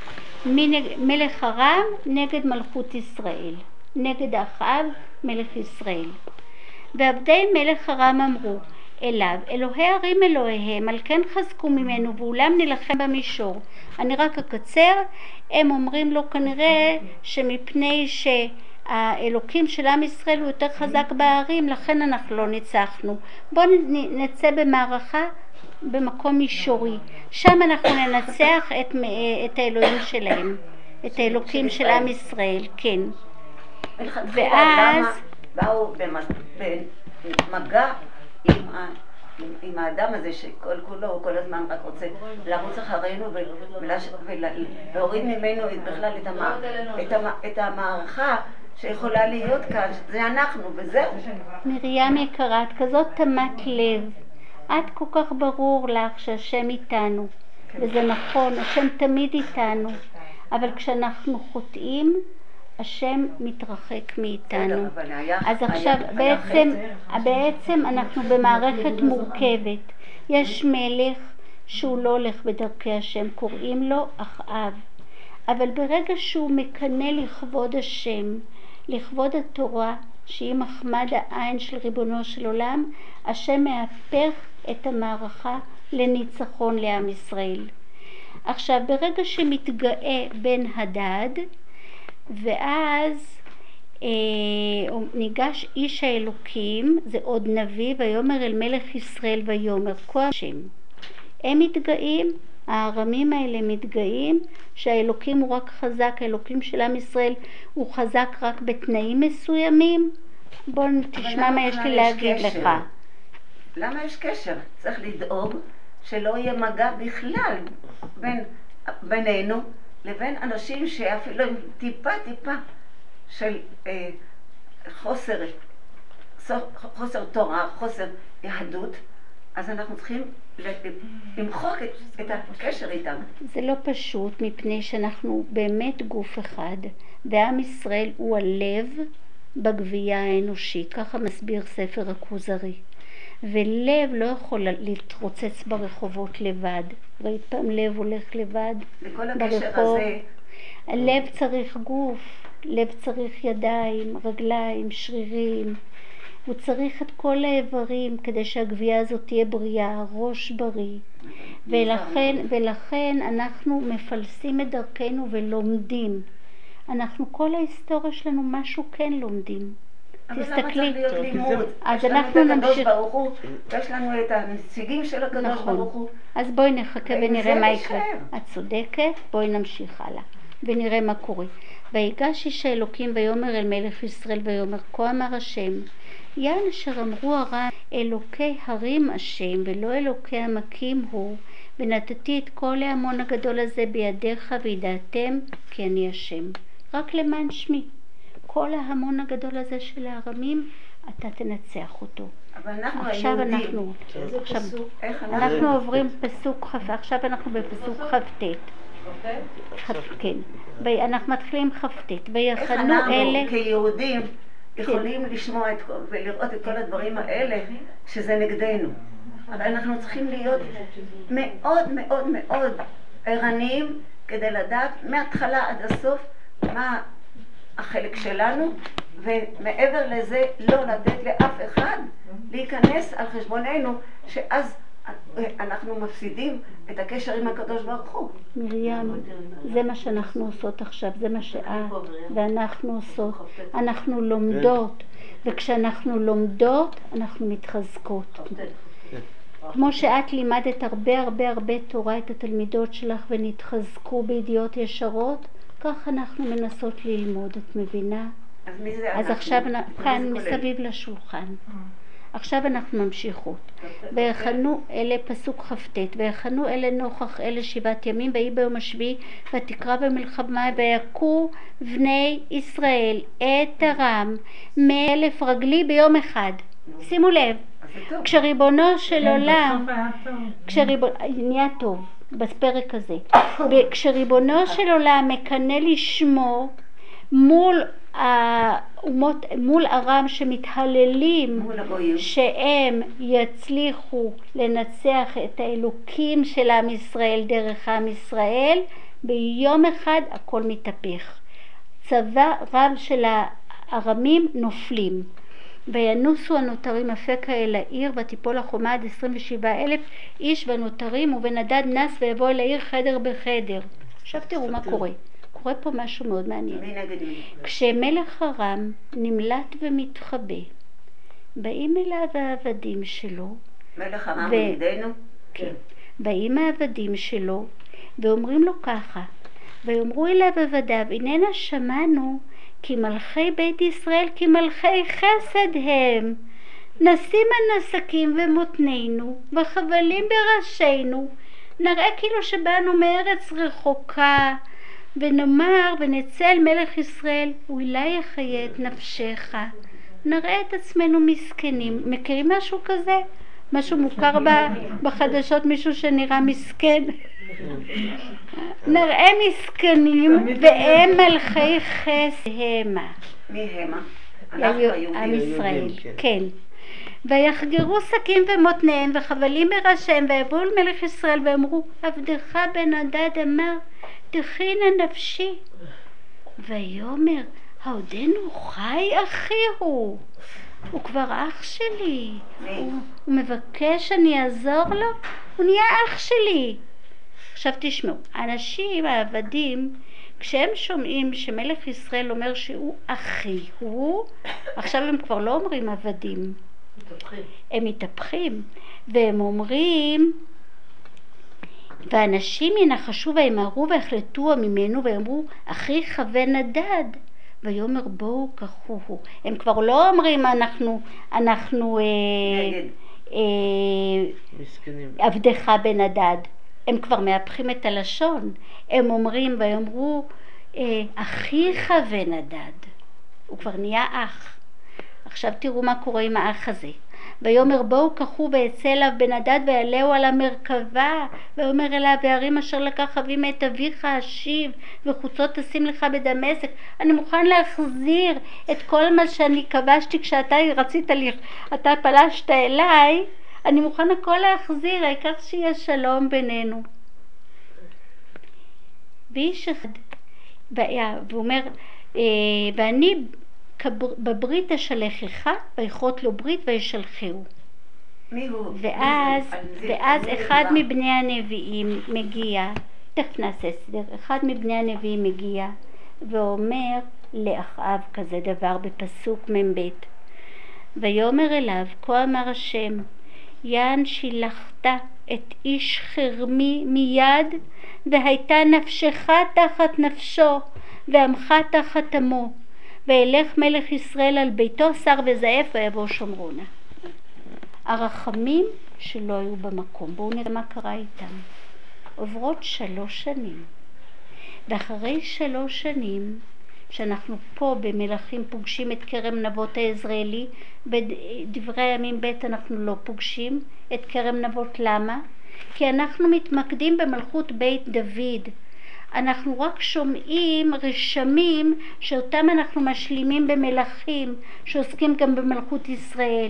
[SPEAKER 1] מלך ארם נגד מלכות ישראל, נגד אחאב מלך ישראל. ועבדי מלך ארם אמרו אליו, אלוהי ערים אלוהיהם, על כן חזקו ממנו, ואולם נלחם במישור. אני רק אקצר, הם אומרים לו כנראה שמפני שהאלוקים של עם ישראל הוא יותר חזק בערים, לכן אנחנו לא ניצחנו. בואו נצא במערכה במקום מישורי, שם אנחנו ננצח את, את האלוהים שלהם, את האלוקים של עם ישראל, כן.
[SPEAKER 2] ואז באו במגע עם עם האדם הזה שכל כולו הוא כל הזמן רק רוצה לרוץ אחרינו ולהוריד ממנו בכלל את המערכה שיכולה להיות כאן, זה אנחנו וזהו.
[SPEAKER 1] מרים יקרה, את כזאת תמת לב, את כל כך ברור לך שהשם איתנו, וזה נכון, השם תמיד איתנו, אבל כשאנחנו חוטאים השם מתרחק מאיתנו. אז עכשיו בעצם, בעצם אנחנו במערכת מורכבת. יש מלך שהוא לא הולך בדרכי השם, קוראים לו אחאב. אבל ברגע שהוא מקנה לכבוד השם, לכבוד התורה, שהיא מחמד העין של ריבונו של עולם, השם מהפך את המערכה לניצחון לעם ישראל. עכשיו ברגע שמתגאה בן הדד, ואז אה, ניגש איש האלוקים, זה עוד נביא, ויאמר אל מלך ישראל ויאמר, כה השם. הם מתגאים, הארמים האלה מתגאים שהאלוקים הוא רק חזק, האלוקים של עם ישראל הוא חזק רק בתנאים מסוימים. בואו תשמע מה יש לי להגיד קשר? לך.
[SPEAKER 2] למה יש קשר? צריך לדאוג שלא יהיה מגע בכלל בין, בינינו לבין אנשים שאפילו טיפה טיפה של, אה, חוסר, חוסר תורה, חוסר יהדות, אז אנחנו צריכים למחוק את, את הקשר איתם.
[SPEAKER 1] זה לא פשוט, מפני שאנחנו באמת גוף אחד, ועם ישראל הוא הלב בגבייה האנושית, ככה מסביר ספר הכוזרי. ולב לא יכול להתרוצץ ברחובות לבד. ראית פעם לב הולך לבד
[SPEAKER 2] לכל הקשר
[SPEAKER 1] ברחוב?
[SPEAKER 2] הזה.
[SPEAKER 1] הלב צריך גוף, לב צריך ידיים, רגליים, שרירים. הוא צריך את כל האיברים כדי שהגבייה הזאת תהיה בריאה, ראש בריא. ולכן, ולכן אנחנו מפלסים את דרכנו ולומדים. אנחנו, כל ההיסטוריה שלנו משהו כן לומדים. תסתכלי.
[SPEAKER 2] אז אנחנו נמשיך. יש לנו את הנציגים של הקדוש ברוך הוא.
[SPEAKER 1] אז בואי נחכה ונראה מה יקרה. את צודקת, בואי נמשיך הלאה ונראה מה קורה. ויגש איש האלוקים ויאמר אל מלך ישראל ויאמר, כה אמר השם, יען אשר אמרו הרע, אלוקי הרים השם ולא אלוקי עמקים הוא, ונתתי את כל ההמון הגדול הזה בידיך וידעתם כי אני השם. רק למען שמי. כל ההמון הגדול הזה של הארמים, אתה תנצח אותו.
[SPEAKER 2] אבל אנחנו
[SPEAKER 1] עכשיו
[SPEAKER 2] היהודים.
[SPEAKER 1] אנחנו,
[SPEAKER 4] איזה
[SPEAKER 1] עכשיו,
[SPEAKER 4] פסוק?
[SPEAKER 2] איך אנחנו...
[SPEAKER 1] אנחנו עוברים פסוק ח', עכשיו אנחנו בפסוק כ"ט. כן. אנחנו מתחילים כ"ט.
[SPEAKER 2] איך
[SPEAKER 1] ויחנו
[SPEAKER 2] אנחנו
[SPEAKER 1] אלה...
[SPEAKER 2] כיהודים יכולים לשמוע את, ולראות את כל הדברים האלה שזה נגדנו. אבל אנחנו צריכים להיות מאוד מאוד מאוד ערניים כדי לדעת מההתחלה עד הסוף מה החלק שלנו, ומעבר לזה לא לתת לאף אחד להיכנס על חשבוננו, שאז אנחנו מפסידים את הקשר עם הקדוש ברוך הוא.
[SPEAKER 1] מרים, זה מה שאנחנו עושות עכשיו, זה מה שאת ואנחנו עושות. אנחנו לומדות, וכשאנחנו לומדות אנחנו מתחזקות. כמו שאת לימדת הרבה הרבה הרבה תורה את התלמידות שלך ונתחזקו בידיעות ישרות, כך אנחנו מנסות ללמוד, את מבינה?
[SPEAKER 2] אז מי זה אנחנו?
[SPEAKER 1] אז עכשיו כאן מסביב לשולחן. עכשיו אנחנו ממשיכות. ויחנו אלה פסוק כ"ט, ויחנו אלה נוכח אלה שבעת ימים, ויהי ביום השביעי ותקרא במלחמה, ויכו בני ישראל את ארם מאלף רגלי ביום אחד. שימו לב, כשריבונו של עולם, כשריבונו, נהיה טוב בפרק הזה, כשריבונו של עולם מקנא לשמו מול האומות, מול ארם שמתהללים שהם יצליחו לנצח את האלוקים של עם ישראל דרך עם ישראל, ביום אחד הכל מתהפך. צבא רב של הארמים נופלים. וינוסו הנותרים אפקה אל העיר, ותיפול החומה עד עשרים ושבעה אלף איש והנותרים, ובן הדד נס ויבוא אל העיר חדר בחדר. עכשיו תראו מה קורה. קורה פה משהו מאוד מעניין. כשמלך ארם נמלט ומתחבא, באים אליו העבדים שלו.
[SPEAKER 2] מלך ארם נגדנו?
[SPEAKER 1] כן. באים העבדים שלו ואומרים לו ככה, ויאמרו אליו עבדיו, הננה שמענו כי מלכי בית ישראל כי מלכי חסד הם, נשים הנסקים ומותנינו וחבלים בראשינו, נראה כאילו שבאנו מארץ רחוקה, ונאמר ונצא אל מלך ישראל, אולי יחיה את נפשך, נראה את עצמנו מסכנים. מכירים משהו כזה? משהו מוכר בחדשות, מישהו שנראה מסכן? נראה מסכנים והם מלכי חסד המה.
[SPEAKER 2] מי המה?
[SPEAKER 1] עם ישראל, כן. ויחגרו שקים ומותניהם וחבלים בראשיהם, ויבואו אל מלך ישראל ואמרו, עבדך בן הדד אמר תכינה נפשי. ויאמר, העודנו חי אחי הוא, הוא כבר אח שלי, הוא, הוא מבקש שאני אעזור לו, הוא נהיה אח שלי. עכשיו תשמעו, אנשים העבדים, כשהם שומעים שמלך ישראל אומר שהוא אחי הוא, עכשיו הם כבר לא אומרים עבדים, הם מתהפכים והם אומרים, ואנשים ינחשו וימהרו והחלטו ממנו ויאמרו אחיך בן הדד, ויאמר בואו קחוהו. הם כבר לא אומרים אנחנו אנחנו אה, אה, עבדך בן הדד, הם כבר מהפכים את הלשון, הם אומרים ויאמרו אה, אחיך בן הדד, הוא כבר נהיה אח. עכשיו תראו מה קורה עם האח הזה. ויאמר בואו קחו ויצא אליו בן הדד ויעלהו על המרכבה, ויאמר אליו הערים אשר לקח אבי מאת אביך אשיב, וחוצות תשים לך בדמשק. אני מוכן להחזיר את כל מה שאני כבשתי כשאתה רצית לי, אתה פלשת אליי, אני מוכן הכל להחזיר, העיקר שיהיה שלום בינינו. ואיש אחד, והוא אומר, ואני בברית אשלחך, ויכרות לו ברית וישלחהו.
[SPEAKER 2] מי הוא?
[SPEAKER 1] ואז, ואז אחד מבני הנביאים מגיע, תכף נעשה סדר, אחד מבני הנביאים מגיע ואומר לאחאב כזה דבר בפסוק מ"ב, ויאמר אליו כה אמר השם, יען שילחת את איש חרמי מיד, והייתה נפשך תחת נפשו ועמך תחת עמו, וילך מלך ישראל על ביתו שר וזעף ויבוא שומרונה. הרחמים שלא היו במקום. בואו נראה מה קרה איתם. עוברות שלוש שנים, ואחרי שלוש שנים שאנחנו פה במלכים פוגשים את כרם נבות היזרעאלי, בדברי הימים ב' אנחנו לא פוגשים את כרם נבות. למה? כי אנחנו מתמקדים במלכות בית דוד. אנחנו רק שומעים רשמים שאותם אנחנו משלימים במלכים שעוסקים גם במלכות ישראל.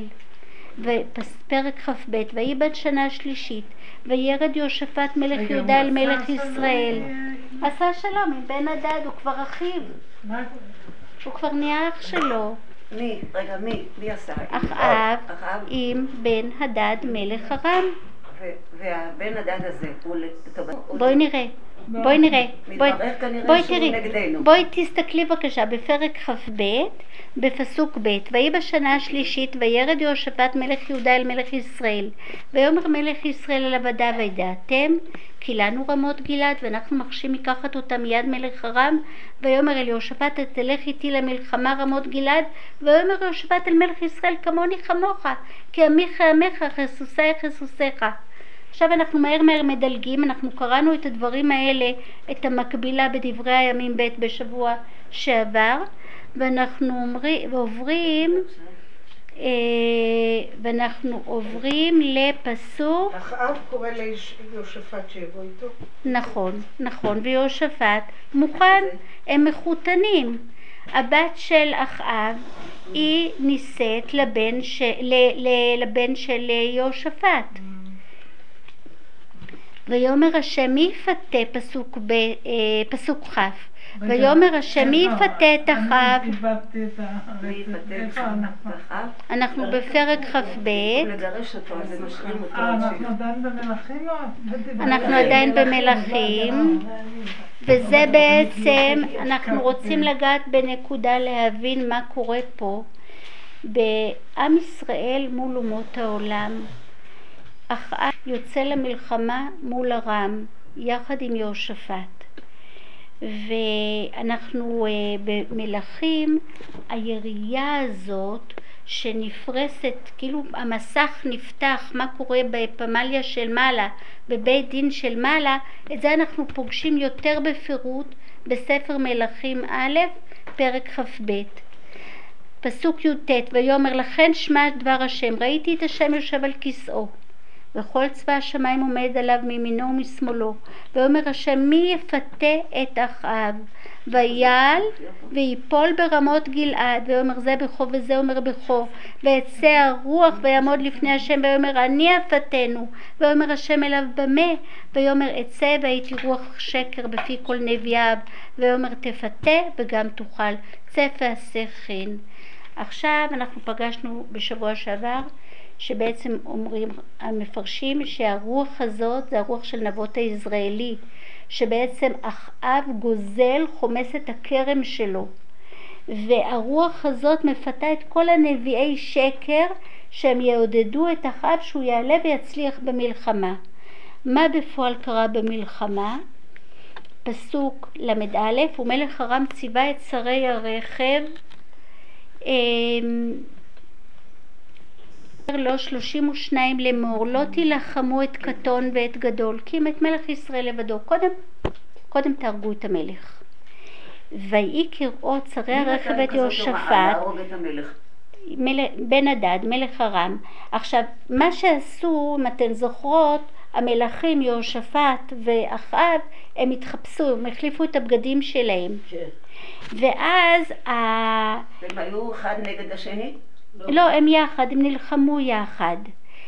[SPEAKER 1] ופרק כ"ב, ויהי בת שנה שלישית וירד יהושפט מלך יהודה אל מלך ישראל. עשה שלום עם בן הדד, הוא כבר אחיו, הוא כבר נהיה אח שלו.
[SPEAKER 2] מי? רגע, מי? מי עשה?
[SPEAKER 1] אחאב עם בן הדד מלך ארם.
[SPEAKER 2] והבן הדד הזה הוא לטובת...
[SPEAKER 1] בואי נראה, בואי נראה, בואי, בואי תראי,
[SPEAKER 2] נגדנו.
[SPEAKER 1] בואי תסתכלי בבקשה בפרק כ"ב בפסוק ב', ויהי בשנה השלישית וירד יהושפט מלך יהודה אל מלך ישראל, ויאמר מלך ישראל אל עבדיו, הידעתם כי לנו רמות גלעד ואנחנו מחשים לקחת אותם מיד מלך ארם? ויאמר אל יהושפט, תלך איתי למלחמה רמות גלעד? ויאמר יהושפט אל מלך ישראל, כמוני כמוך, כי עמיך עמך חסוסי חסוסיך. עכשיו אנחנו מהר מהר מדלגים, אנחנו קראנו את הדברים האלה, את המקבילה בדברי הימים ב' בשבוע שעבר, ואנחנו אומרים, ועוברים, אה, ואנחנו עוברים לפסוק.
[SPEAKER 3] אחאב קורא ליהושפט שיבוא איתו.
[SPEAKER 1] נכון, נכון, ויהושפט מוכן, הם מחותנים. הבת של אחאב היא נישאת לבן, ש, ל, ל, לבן של יהושפט. ויאמר השם מי יפתה, פסוק ב, פסוק כ', ויאמר השם מי יפתה את אחאב. אנחנו בפרק כ"ב, אנחנו עדיין במלכים, וזה בעצם אנחנו רוצים לגעת בנקודה להבין מה קורה פה בעם ישראל מול אומות העולם. אחאב יוצא למלחמה מול ארם יחד עם יהושפט, ואנחנו במלכים, הירייה הזאת שנפרסת, כאילו המסך נפתח, מה קורה בפמליה של מעלה, בבית דין של מעלה, את זה אנחנו פוגשים יותר בפירוט בספר מלכים א', פרק כ"ב. פסוק י"ט, ויאמר לכן שמע דבר השם, ראיתי את השם יושב על כיסאו, וכל צבא השמיים עומד עליו מימינו ומשמאלו, ואומר השם מי יפתה את אחאב, ויעל ויפול ברמות גלעד, ואומר זה בכו וזה אומר בכו, ויצא הרוח ויעמוד לפני השם, ואומר אני אפתנו, ואומר השם אליו במה, ויאמר אצא והייתי רוח שקר בפי כל נביאיו, ואומר תפתה וגם תוכל, צא ועשה כן. עכשיו אנחנו פגשנו בשבוע שעבר שבעצם אומרים המפרשים שהרוח הזאת זה הרוח של נבות היזרעאלי, שבעצם אחאב גוזל, חומס את הכרם שלו, והרוח הזאת מפתה את כל הנביאי שקר שהם יעודדו את אחאב שהוא יעלה ויצליח במלחמה. מה בפועל קרה במלחמה? פסוק למד א', ומלך ארם ציווה את שרי הרכב לו שלושים ושניים לאמור, לא תילחמו את קטון ואת גדול, כי אם את מלך ישראל לבדו, קודם, קודם תהרגו את המלך. ויהי כראות שרי הרכב את יהושפט, בן הדד, מלך ארם. עכשיו, מה שעשו, אם אתן זוכרות, המלכים יהושפט ואחאב, הם התחפשו, הם החליפו את הבגדים שלהם.
[SPEAKER 2] כן.
[SPEAKER 1] ואז ה...
[SPEAKER 2] הם היו אחד נגד השני?
[SPEAKER 1] לא, הם יחד, הם נלחמו יחד.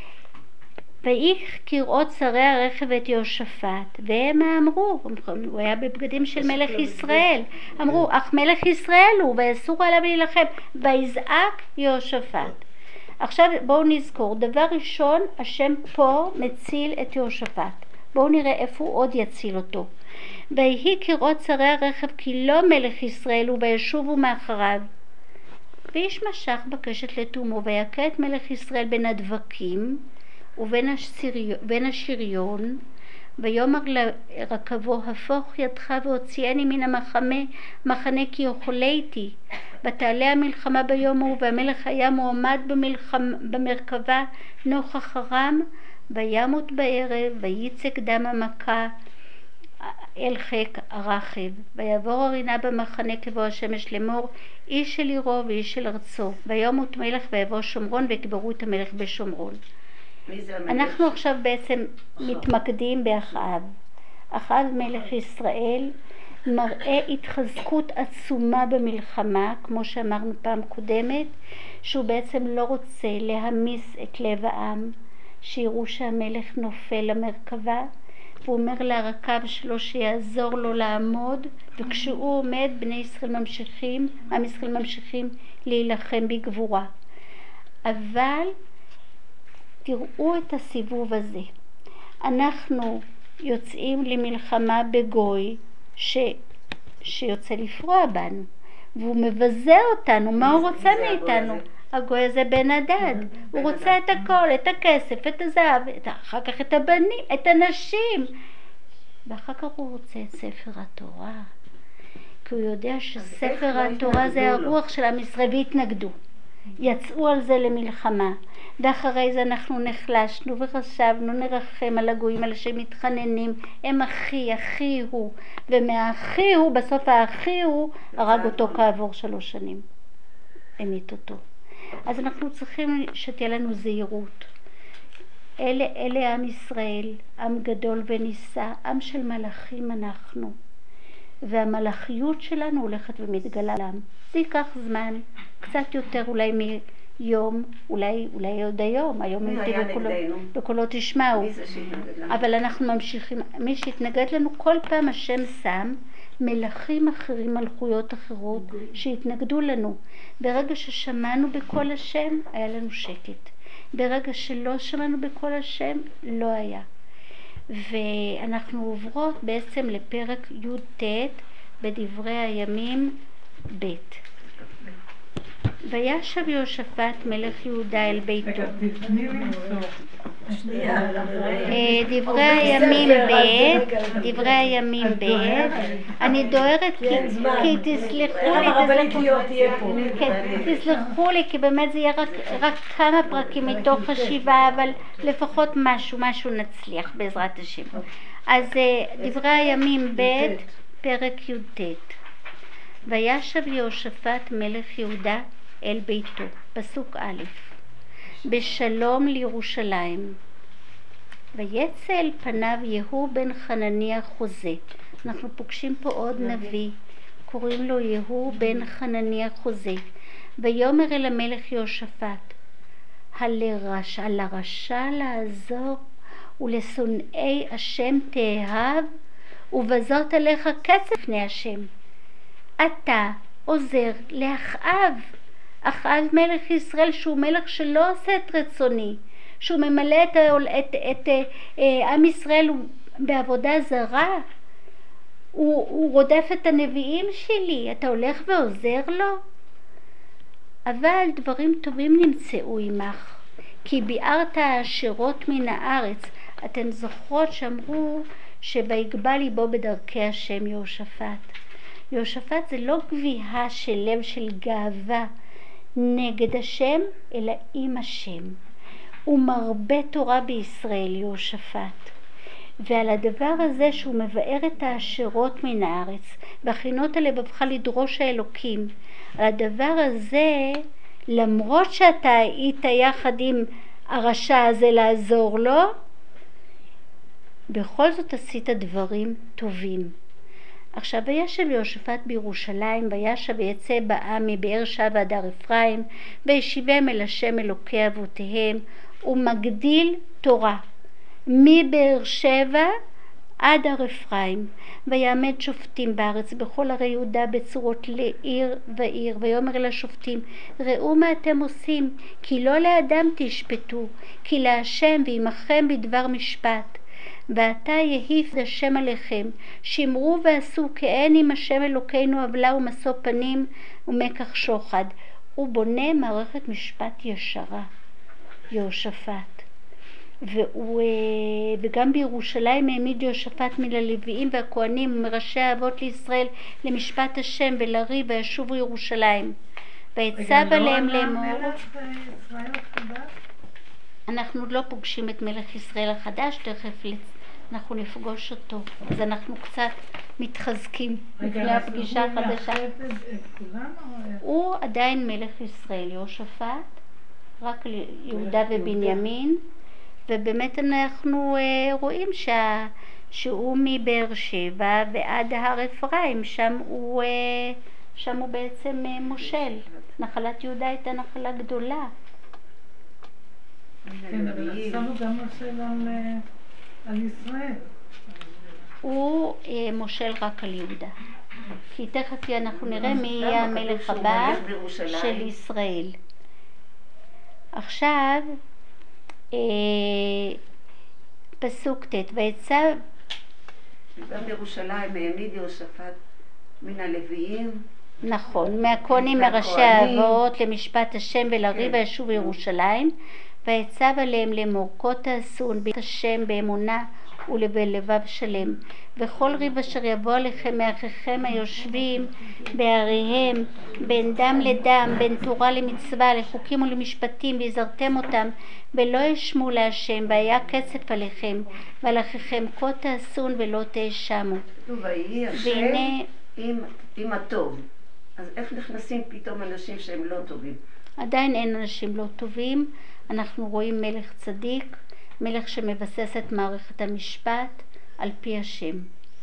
[SPEAKER 1] ויהי כראות שרי הרכב את יהושפט, והם אמרו, הוא היה בבגדים של מלך ישראל, אמרו, אך מלך ישראל הוא, ואסור עליו להילחם, ויזעק יהושפט. עכשיו בואו נזכור, דבר ראשון, השם פה מציל את יהושפט. בואו נראה איפה הוא עוד יציל אותו. ויהי כראות שרי הרכב כי לא מלך ישראל הוא, וישובו מאחריו. ואיש משך בקשת לתומו, ויכה את מלך ישראל בין הדבקים, ובין השריון, השריון, ויאמר לרכבו, הפוך ידך והוציאני מן המחנה, מחנה כי יאכלתי. ותעלה המלחמה ביום ההוא, והמלך היה מועמד במלחמה, במרכבה נוכח ארם, וימות בערב, וייצק דם המכה אל חק הרכב, ויעבור הרינה במחנה כבוא השמש לאמור, איש של עירו ואיש של ארצו. וימות מלך ויבוא שומרון, ויקברו את המלך בשומרון. אנחנו עכשיו בעצם מתמקדים באחאב. אחאב מלך ישראל מראה התחזקות עצומה במלחמה, כמו שאמרנו פעם קודמת, שהוא בעצם לא רוצה להמיס את לב העם, שיראו שהמלך נופל למרכבה, והוא אומר לרכב שלו שיעזור לו לעמוד, וכשהוא עומד בני ישראל ממשיכים, עם ישראל ממשיכים להילחם בגבורה. אבל תראו את הסיבוב הזה. אנחנו יוצאים למלחמה בגוי ש... שיוצא לפרוע בנו, והוא מבזה אותנו. מה הוא רוצה מאיתנו? הגוי הזה בן הדד. הוא רוצה את הכל, את הכסף, את הזהב, אחר כך את הבנים, את הנשים. ואחר כך הוא רוצה את ספר התורה. כי הוא יודע שספר התורה זה הרוח של עם ישראל, והתנגדו. יצאו על זה למלחמה. ואחרי זה אנחנו נחלשנו וחשבנו, נרחם על הגויים, על שמתחננים, הם אחי, אחי הוא. ומהאחי הוא, בסוף האחי הוא, הרג אותו כעבור שלוש שנים. המית אותו. אז אנחנו צריכים שתהיה לנו זהירות. אלה, אלה עם ישראל, עם גדול ונישא, עם של מלאכים אנחנו. והמלאכיות שלנו הולכת ומתגלה להם. זה ייקח זמן, קצת יותר אולי מיום, אולי, אולי עוד היום, היום הם בקולות, בקולות תשמעו. אבל אנחנו ממשיכים, מי שהתנגד לנו, כל פעם השם שם מלאכים אחרים, מלכויות אחרות שהתנגדו לנו. ברגע ששמענו בקול השם, היה לנו שקט. ברגע שלא שמענו בקול השם, לא היה. ואנחנו עוברות בעצם לפרק י"ט בדברי הימים ב'. וישב יהושפט מלך יהודה אל ביתו. דברי הימים ב', דברי הימים ב', אני דוהרת כי תסלחו לי, תסלחו לי כי באמת זה יהיה רק כמה פרקים מתוך השבעה, אבל לפחות משהו, משהו נצליח בעזרת השם. אז דברי הימים ב', פרק י"ט. וישב יהושפט מלך יהודה אל ביתו, פסוק א', בשלום לירושלים. ויצא אל פניו יהוא בן חנניה חוזה. אנחנו פוגשים פה עוד נביא, קוראים לו יהוא בן חנניה חוזה. ויאמר אל המלך יהושפט, הלרשע, לרשע לעזור ולשונאי השם תאהב, ובזאת עליך קצף לפני השם. אתה עוזר לאחאב, אחאב מלך ישראל, שהוא מלך שלא עושה את רצוני, שהוא ממלא את, את, את, את עם ישראל בעבודה זרה. הוא, הוא רודף את הנביאים שלי, אתה הולך ועוזר לו? אבל דברים טובים נמצאו עמך, כי ביארת העשירות מן הארץ. אתן זוכרות שאמרו שבהגבה ליבו בדרכי השם יהושפט. יהושפט זה לא גביהה של לב של גאווה נגד השם, אלא עם השם. הוא מרבה תורה בישראל, יהושפט. ועל הדבר הזה שהוא מבאר את העשירות מן הארץ, והכינות על לבבך לדרוש האלוקים, על הדבר הזה למרות שאתה היית יחד עם הרשע הזה לעזור לו, בכל זאת עשית דברים טובים. עכשיו, וישב יהושפט בירושלים, וישב ויצא בעם מבאר שבע עד הר אפרים, וישיבם אל השם אלוקי אבותיהם, ומגדיל תורה, מבאר שבע עד הר אפרים, ויעמד שופטים בארץ בכל ערי יהודה בצורות לעיר ועיר, ויאמר אל השופטים, ראו מה אתם עושים, כי לא לאדם תשפטו, כי להשם, ועמכם בדבר משפט. ועתה יהיף השם עליכם, שמרו ועשו כאין עם השם אלוקינו עוולה ומשוא פנים ומקח שוחד. הוא בונה מערכת משפט ישרה, יהושפט. והוא, וגם בירושלים העמיד יהושפט מן הלוויים והכהנים ומראשי האבות לישראל למשפט השם ולריב וישובו ירושלים. ויצב עליהם לאמור. אנחנו לא פוגשים את מלך ישראל החדש, תכף אנחנו נפגוש אותו, אז אנחנו קצת מתחזקים לפני הפגישה החדשה. הוא עדיין מלך ישראל, יהושפט, רק יהודה ובנימין, ובאמת אנחנו רואים שה, שהוא מבאר שבע ועד הר אפרים, שם הוא, שם הוא בעצם מושל. נחלת יהודה הייתה נחלה גדולה.
[SPEAKER 3] כן, אבל עשינו גם מושל על ישראל.
[SPEAKER 1] הוא מושל רק על יהודה. כי תכף אנחנו נראה מי יהיה המלך הבא של ישראל. עכשיו, פסוק ט' ויצא
[SPEAKER 2] גם בירושלים העמיד יהושפט מן הלוויים, נכון,
[SPEAKER 1] מהכהנים מראשי האבות למשפט השם ולריב וישובו ירושלים, ויצב עליהם לאמור כה תעשו בית השם באמונה ולבלבב שלם, וכל ריב אשר יבוא עליכם מאחיכם היושבים בעריהם בין דם לדם, בין תורה למצווה, לחוקים ולמשפטים, והזהרתם אותם ולא ישמו להשם, והיה קצף עליכם ועל אחיכם כה תעשון ולא תאשמו.
[SPEAKER 2] ויהי השם עם, עם הטוב. אז איך נכנסים פתאום אנשים שהם לא טובים?
[SPEAKER 1] עדיין אין אנשים לא טובים. אנחנו רואים מלך צדיק, מלך שמבסס את מערכת המשפט על פי השם.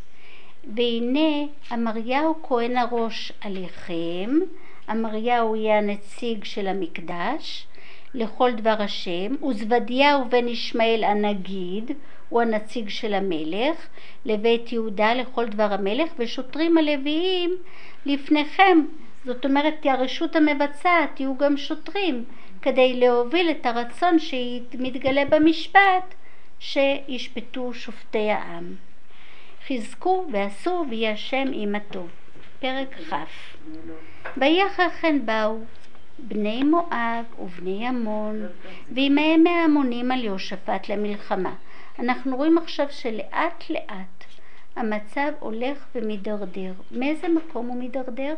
[SPEAKER 1] והנה אמריהו כהן הראש עליכם, אמריהו יהיה הנציג של המקדש לכל דבר השם, וזבדיהו בן ישמעאל הנגיד הוא הנציג של המלך לבית יהודה לכל דבר המלך, ושוטרים הלוויים לפניכם, זאת אומרת הרשות המבצעת יהיו גם שוטרים כדי להוביל את הרצון שמתגלה במשפט שישפטו שופטי העם. חזקו ועשו ויהיה השם עמתו. פרק כ'. ויהי אחרי כן באו בני מואב ובני עמון ועמהם מהעמונים על יהושפט למלחמה. אנחנו רואים עכשיו שלאט לאט המצב הולך ומדרדר. מאיזה מקום הוא מדרדר?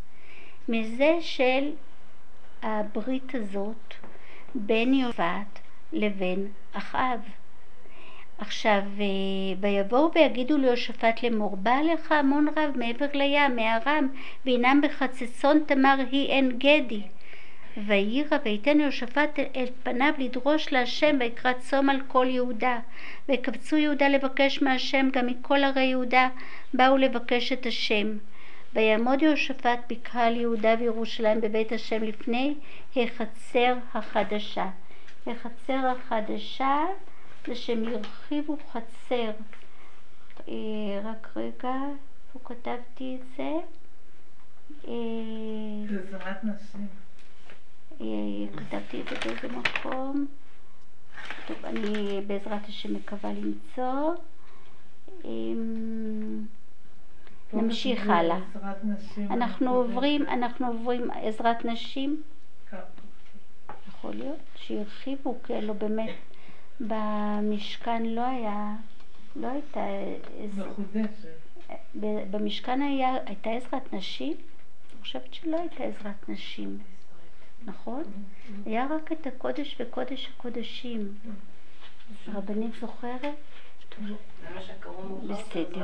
[SPEAKER 1] מזה של הברית הזאת בין יהושפט לבין אחאב. עכשיו, ויבואו ויגידו ליהושפט לאמור, בא לך המון רב מעבר לים, מארם, והנם בחצצון תמר היא עין גדי. ויירא ויתן יהושפט אל פניו לדרוש להשם, ויקרא צום על כל יהודה. ויקבצו יהודה לבקש מהשם, גם מכל ערי יהודה באו לבקש את השם. ויעמוד יהושפט בקהל יהודה וירושלים בבית השם לפני החצר החדשה. החצר החדשה זה שהם הרחיבו חצר. רק רגע, פה כתבתי את זה.
[SPEAKER 3] בעזרת נשים.
[SPEAKER 1] כתבתי את זה באיזה מקום. טוב, אני בעזרת השם מקווה למצוא. נמשיך הלאה. אנחנו עוברים, אנחנו עוברים עזרת נשים. יכול להיות שהרחיבו, כאילו באמת במשכן לא היה, לא הייתה, במשכן היה, הייתה עזרת נשים? אני חושבת שלא הייתה עזרת נשים, נכון? היה רק את הקודש וקודש הקודשים. הרבנית זוכרת? בסדר.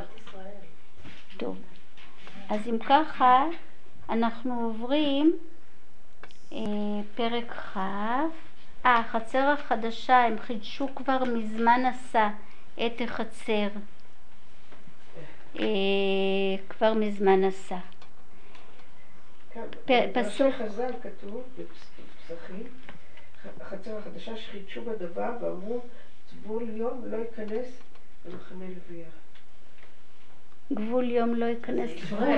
[SPEAKER 1] טוב, אז אם ככה אנחנו עוברים פרק כ'. אה, החצר החדשה, הם חידשו כבר מזמן עשה את החצר. כבר מזמן עשה.
[SPEAKER 3] פסוק חז"ל כתוב בפסחים, החצר החדשה שחידשו בדבר ואמרו גבול יום לא ייכנס למחנה לוויה.
[SPEAKER 1] גבול יום לא ייכנס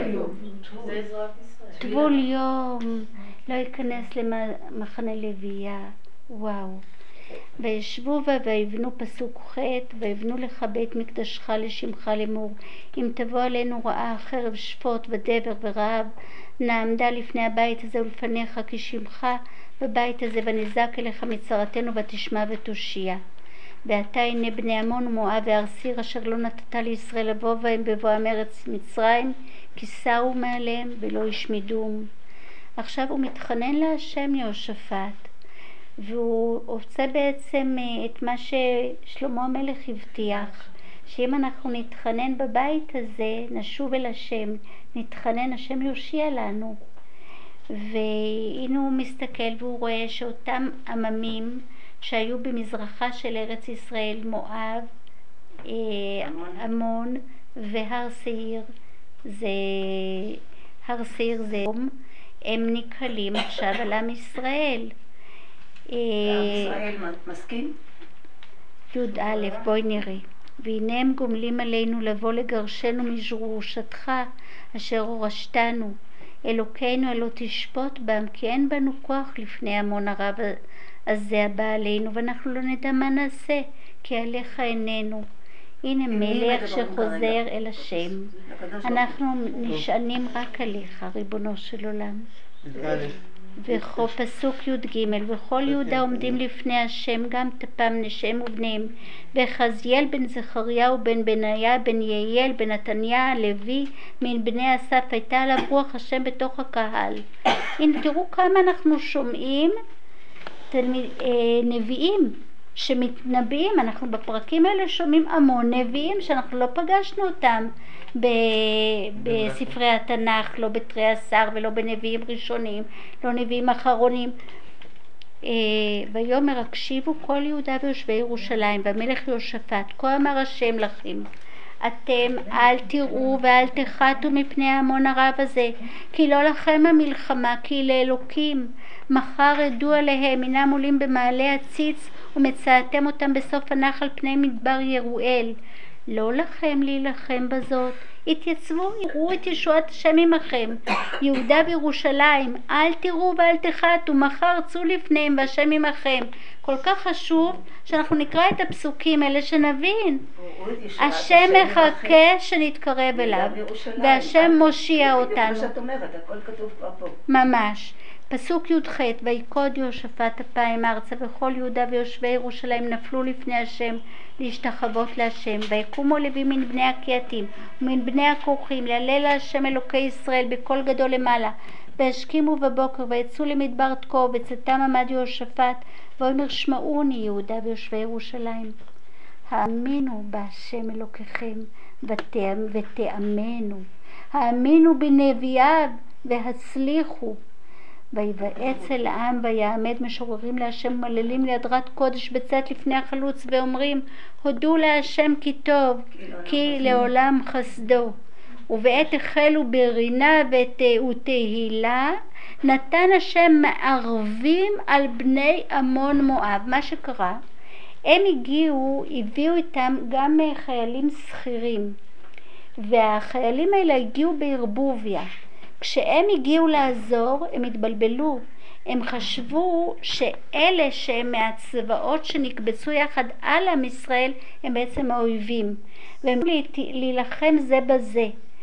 [SPEAKER 4] גבול
[SPEAKER 1] יום לא ייכנס למחנה לוויה. וואו. וישבו ויבנו פסוק ח' ויבנו לך בית מקדשך לשמך לאמור אם תבוא עלינו רעה חרב שפוט ודבר ורעב נעמדה לפני הבית הזה ולפניך כי שמך בבית הזה ונזעק אליך מצרתנו ותשמע ותושיע. ועתה הנה בני עמון ומואב והר סיר אשר לא נתת לישראל לבוא בהם בבואם ארץ מצרים כי סרו מעליהם ולא ישמידום. עכשיו הוא מתחנן להשם יהושפט והוא עושה בעצם את מה ששלמה המלך הבטיח, שאם אנחנו נתחנן בבית הזה נשוב אל השם, נתחנן השם יושיע לנו. והנה הוא מסתכל והוא רואה שאותם עממים שהיו במזרחה של ארץ ישראל, מואב, עמון והר סעיר, זה הר סעיר זה הם נקהלים עכשיו על עם ישראל.
[SPEAKER 2] ישראל מסכים?
[SPEAKER 1] י"א, בואי נראה. והנה הם גומלים עלינו לבוא לגרשנו מירושתך אשר הורשתנו. אלוקינו אלו תשפוט בם כי אין בנו כוח לפני המון הרב הזה הבא עלינו ואנחנו לא נדע מה נעשה כי עליך איננו. הנה מלך שחוזר אל השם. אנחנו נשענים רק עליך ריבונו של עולם. וכל פסוק י"ג וכל יהודה עומדים לפני השם גם טפם נשם ובניהם וחזיאל בן זכריה ובן בניה בן יעיאל בן נתניה הלוי מן בני אסף הייתה עליו רוח השם בתוך הקהל. הנה תראו כמה אנחנו שומעים תלמיד, אה, נביאים שמתנבאים. אנחנו בפרקים האלה שומעים המון נביאים שאנחנו לא פגשנו אותם בספרי התנ"ך, לא בתרי עשר ולא בנביאים ראשונים, לא נביאים אחרונים. ויאמר הקשיבו כל יהודה ויושבי ירושלים והמלך יהושפט כה אמר השם לכם אתם אל תראו ואל תחתו מפני ההמון הרב הזה כי לא לכם המלחמה כי לאלוקים. מחר עדו עליהם הנם עולים במעלה הציץ ומצאתם אותם בסוף הנחל פני מדבר ירואל. לא לכם להילחם בזאת, התייצבו, יראו את ישועת השם עמכם. יהודה וירושלים, אל תראו ואל תחתו, מחר צאו לפניהם והשם עמכם. כל כך חשוב שאנחנו נקרא את הפסוקים האלה שנבין. השם מחכה שנתקרב אליו, והשם מושיע אותנו.
[SPEAKER 2] מה שאת אומרת, הכל כתוב כבר פה.
[SPEAKER 1] ממש. פסוק י"ח ויקוד יהושפט אפיים ארצה וכל יהודה ויושבי ירושלים נפלו לפני השם להשתחוות להשם ויקומו לווים מן בני הקהתים ומן בני הכורחים להלל להשם אלוקי ישראל בקול גדול למעלה והשכימו בבוקר ויצאו למדבר תקוע ובצאתם עמד יהושפט ואומר שמעוני יהודה ויושבי ירושלים האמינו בהשם אלוקיכם ותאמנו, האמינו בנביאיו והצליחו. ויבאץ אל העם ויעמד משוררים להשם מללים לידרת קודש בצאת לפני החלוץ ואומרים הודו להשם כי טוב כי לעולם חסדו. ובעת החלו ברינה ותהילה נתן השם מערבים על בני עמון מואב. מה שקרה, הם הגיעו, הביאו איתם גם חיילים שכירים והחיילים האלה הגיעו בערבוביה. כשהם הגיעו לעזור הם התבלבלו, הם חשבו שאלה שהם מהצבאות שנקבצו יחד על עם ישראל הם בעצם האויבים והם להילחם זה בזה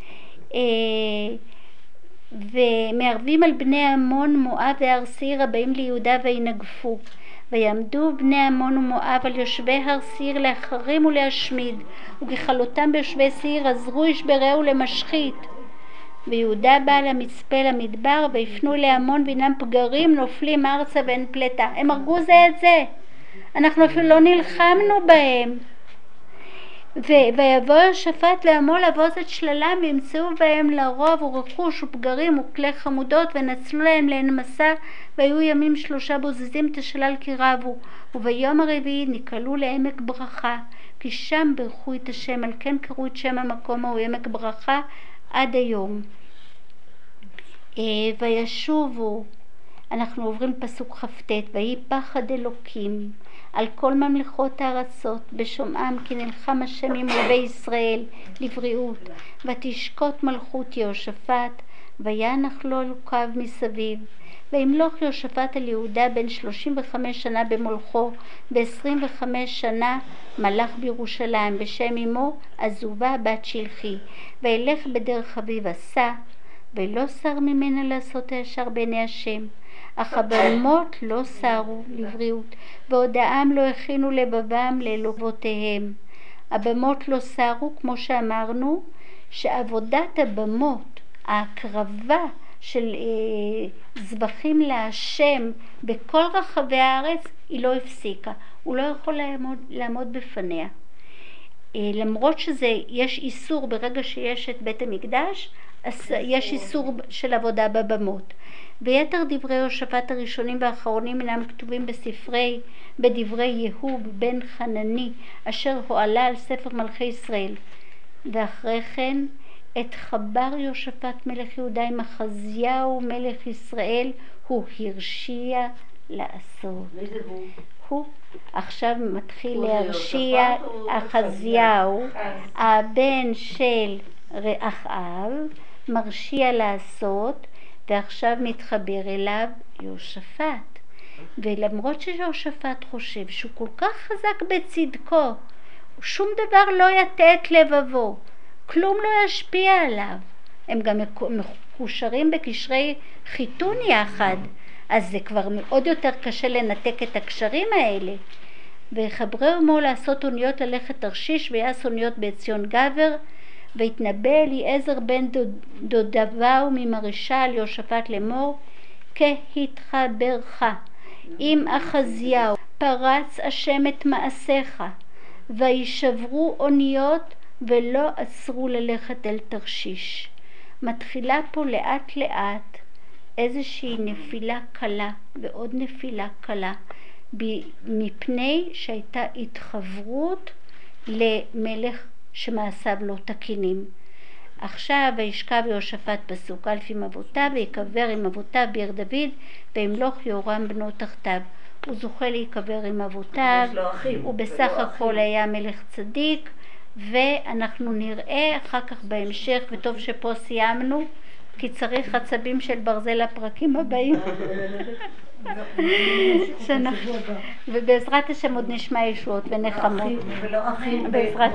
[SPEAKER 1] ומערבים על בני עמון מואב והר סעיר הבאים ליהודה וינגפו ויעמדו בני עמון ומואב על יושבי הר סעיר להחרים ולהשמיד וככלותם ביושבי סעיר עזרו ישברהו למשחית. ויהודה בא למצפה למדבר ויפנו להמון וינם פגרים נופלים ארצה ואין פלטה. הם הרגו זה את זה, אנחנו אפילו לא נלחמנו בהם. ויבוא יהושפט לעמו לבוז את שללם וימצאו בהם לרוב ורכוש ופגרים וכלי חמודות ונצלו להם לעין מסע והיו ימים שלושה בוזזים את השלל כי רבו וביום הרביעי נקלעו לעמק ברכה כי שם ברכו את השם על כן קראו את שם המקום ההוא עמק ברכה עד היום. וישובו, אנחנו עוברים פסוק כ"ט, ויהי פחד אלוקים על כל ממלכות הארצות בשומעם כי נלחם השם עם אויבי ישראל לבריאות ותשקוט מלכות יהושפט וינח לו אלוקיו מסביב וימלוך יהושפט על יהודה בן שלושים וחמש שנה במולכו ב-עשרים וחמש שנה מלך בירושלים בשם אמו עזובה בת שלחי וילך בדרך אביו עשה ולא סר ממנה לעשות הישר בעיני השם אך הבמות לא סרו לבריאות והודעם לא הכינו לבבם לאלוהותיהם. הבמות לא סרו כמו שאמרנו שעבודת הבמות ההקרבה של אה, זבחים להשם בכל רחבי הארץ היא לא הפסיקה, הוא לא יכול לעמוד, לעמוד בפניה. אה, למרות שזה יש איסור ברגע שיש את בית המקדש, אז יש איסור של עבודה בבמות. ויתר דברי יהושפט הראשונים והאחרונים אינם כתובים בספרי בדברי יהוב בן חנני אשר הועלה על ספר מלכי ישראל. ואחרי כן את חבר יהושפט מלך יהודה עם אחזיהו מלך ישראל הוא הרשיע לעשות.
[SPEAKER 2] מי זה הוא?
[SPEAKER 1] הוא עכשיו מתחיל להרשיע אחזיהו הבן של אחאב מרשיע לעשות ועכשיו מתחבר אליו יהושפט. ולמרות שיהושפט חושב שהוא כל כך חזק בצדקו שום דבר לא יטה את לבבו, כלום לא ישפיע עליו, הם גם מקושרים בקשרי חיתון יחד אז זה כבר מאוד יותר קשה לנתק את הקשרים האלה. וחברי עמו לעשות אוניות ללכת תרשיש ויעש אוניות בעציון גבר והתנבא אליעזר בן דודבהו ממרשה על יהושפט לאמור כהתחברך עם אחזיהו פרץ השם את מעשיך וישברו אוניות ולא עצרו ללכת אל תרשיש. מתחילה פה לאט לאט איזושהי נפילה קלה ועוד נפילה קלה מפני שהייתה התחברות למלך שמעשיו לא תקינים. עכשיו וישכב יהושפט פסוק א' עם אבותיו ויקבר עם אבותיו בעיר דוד וימלוך יהורם בנו תחתיו. הוא זוכה להיקבר עם אבותיו, הוא בסך הכל היה מלך צדיק ואנחנו נראה אחר כך בהמשך וטוב שפה סיימנו כי צריך עצבים של ברזל לפרקים הבאים ובעזרת השם עוד נשמע ישועות ונחמות בעזרת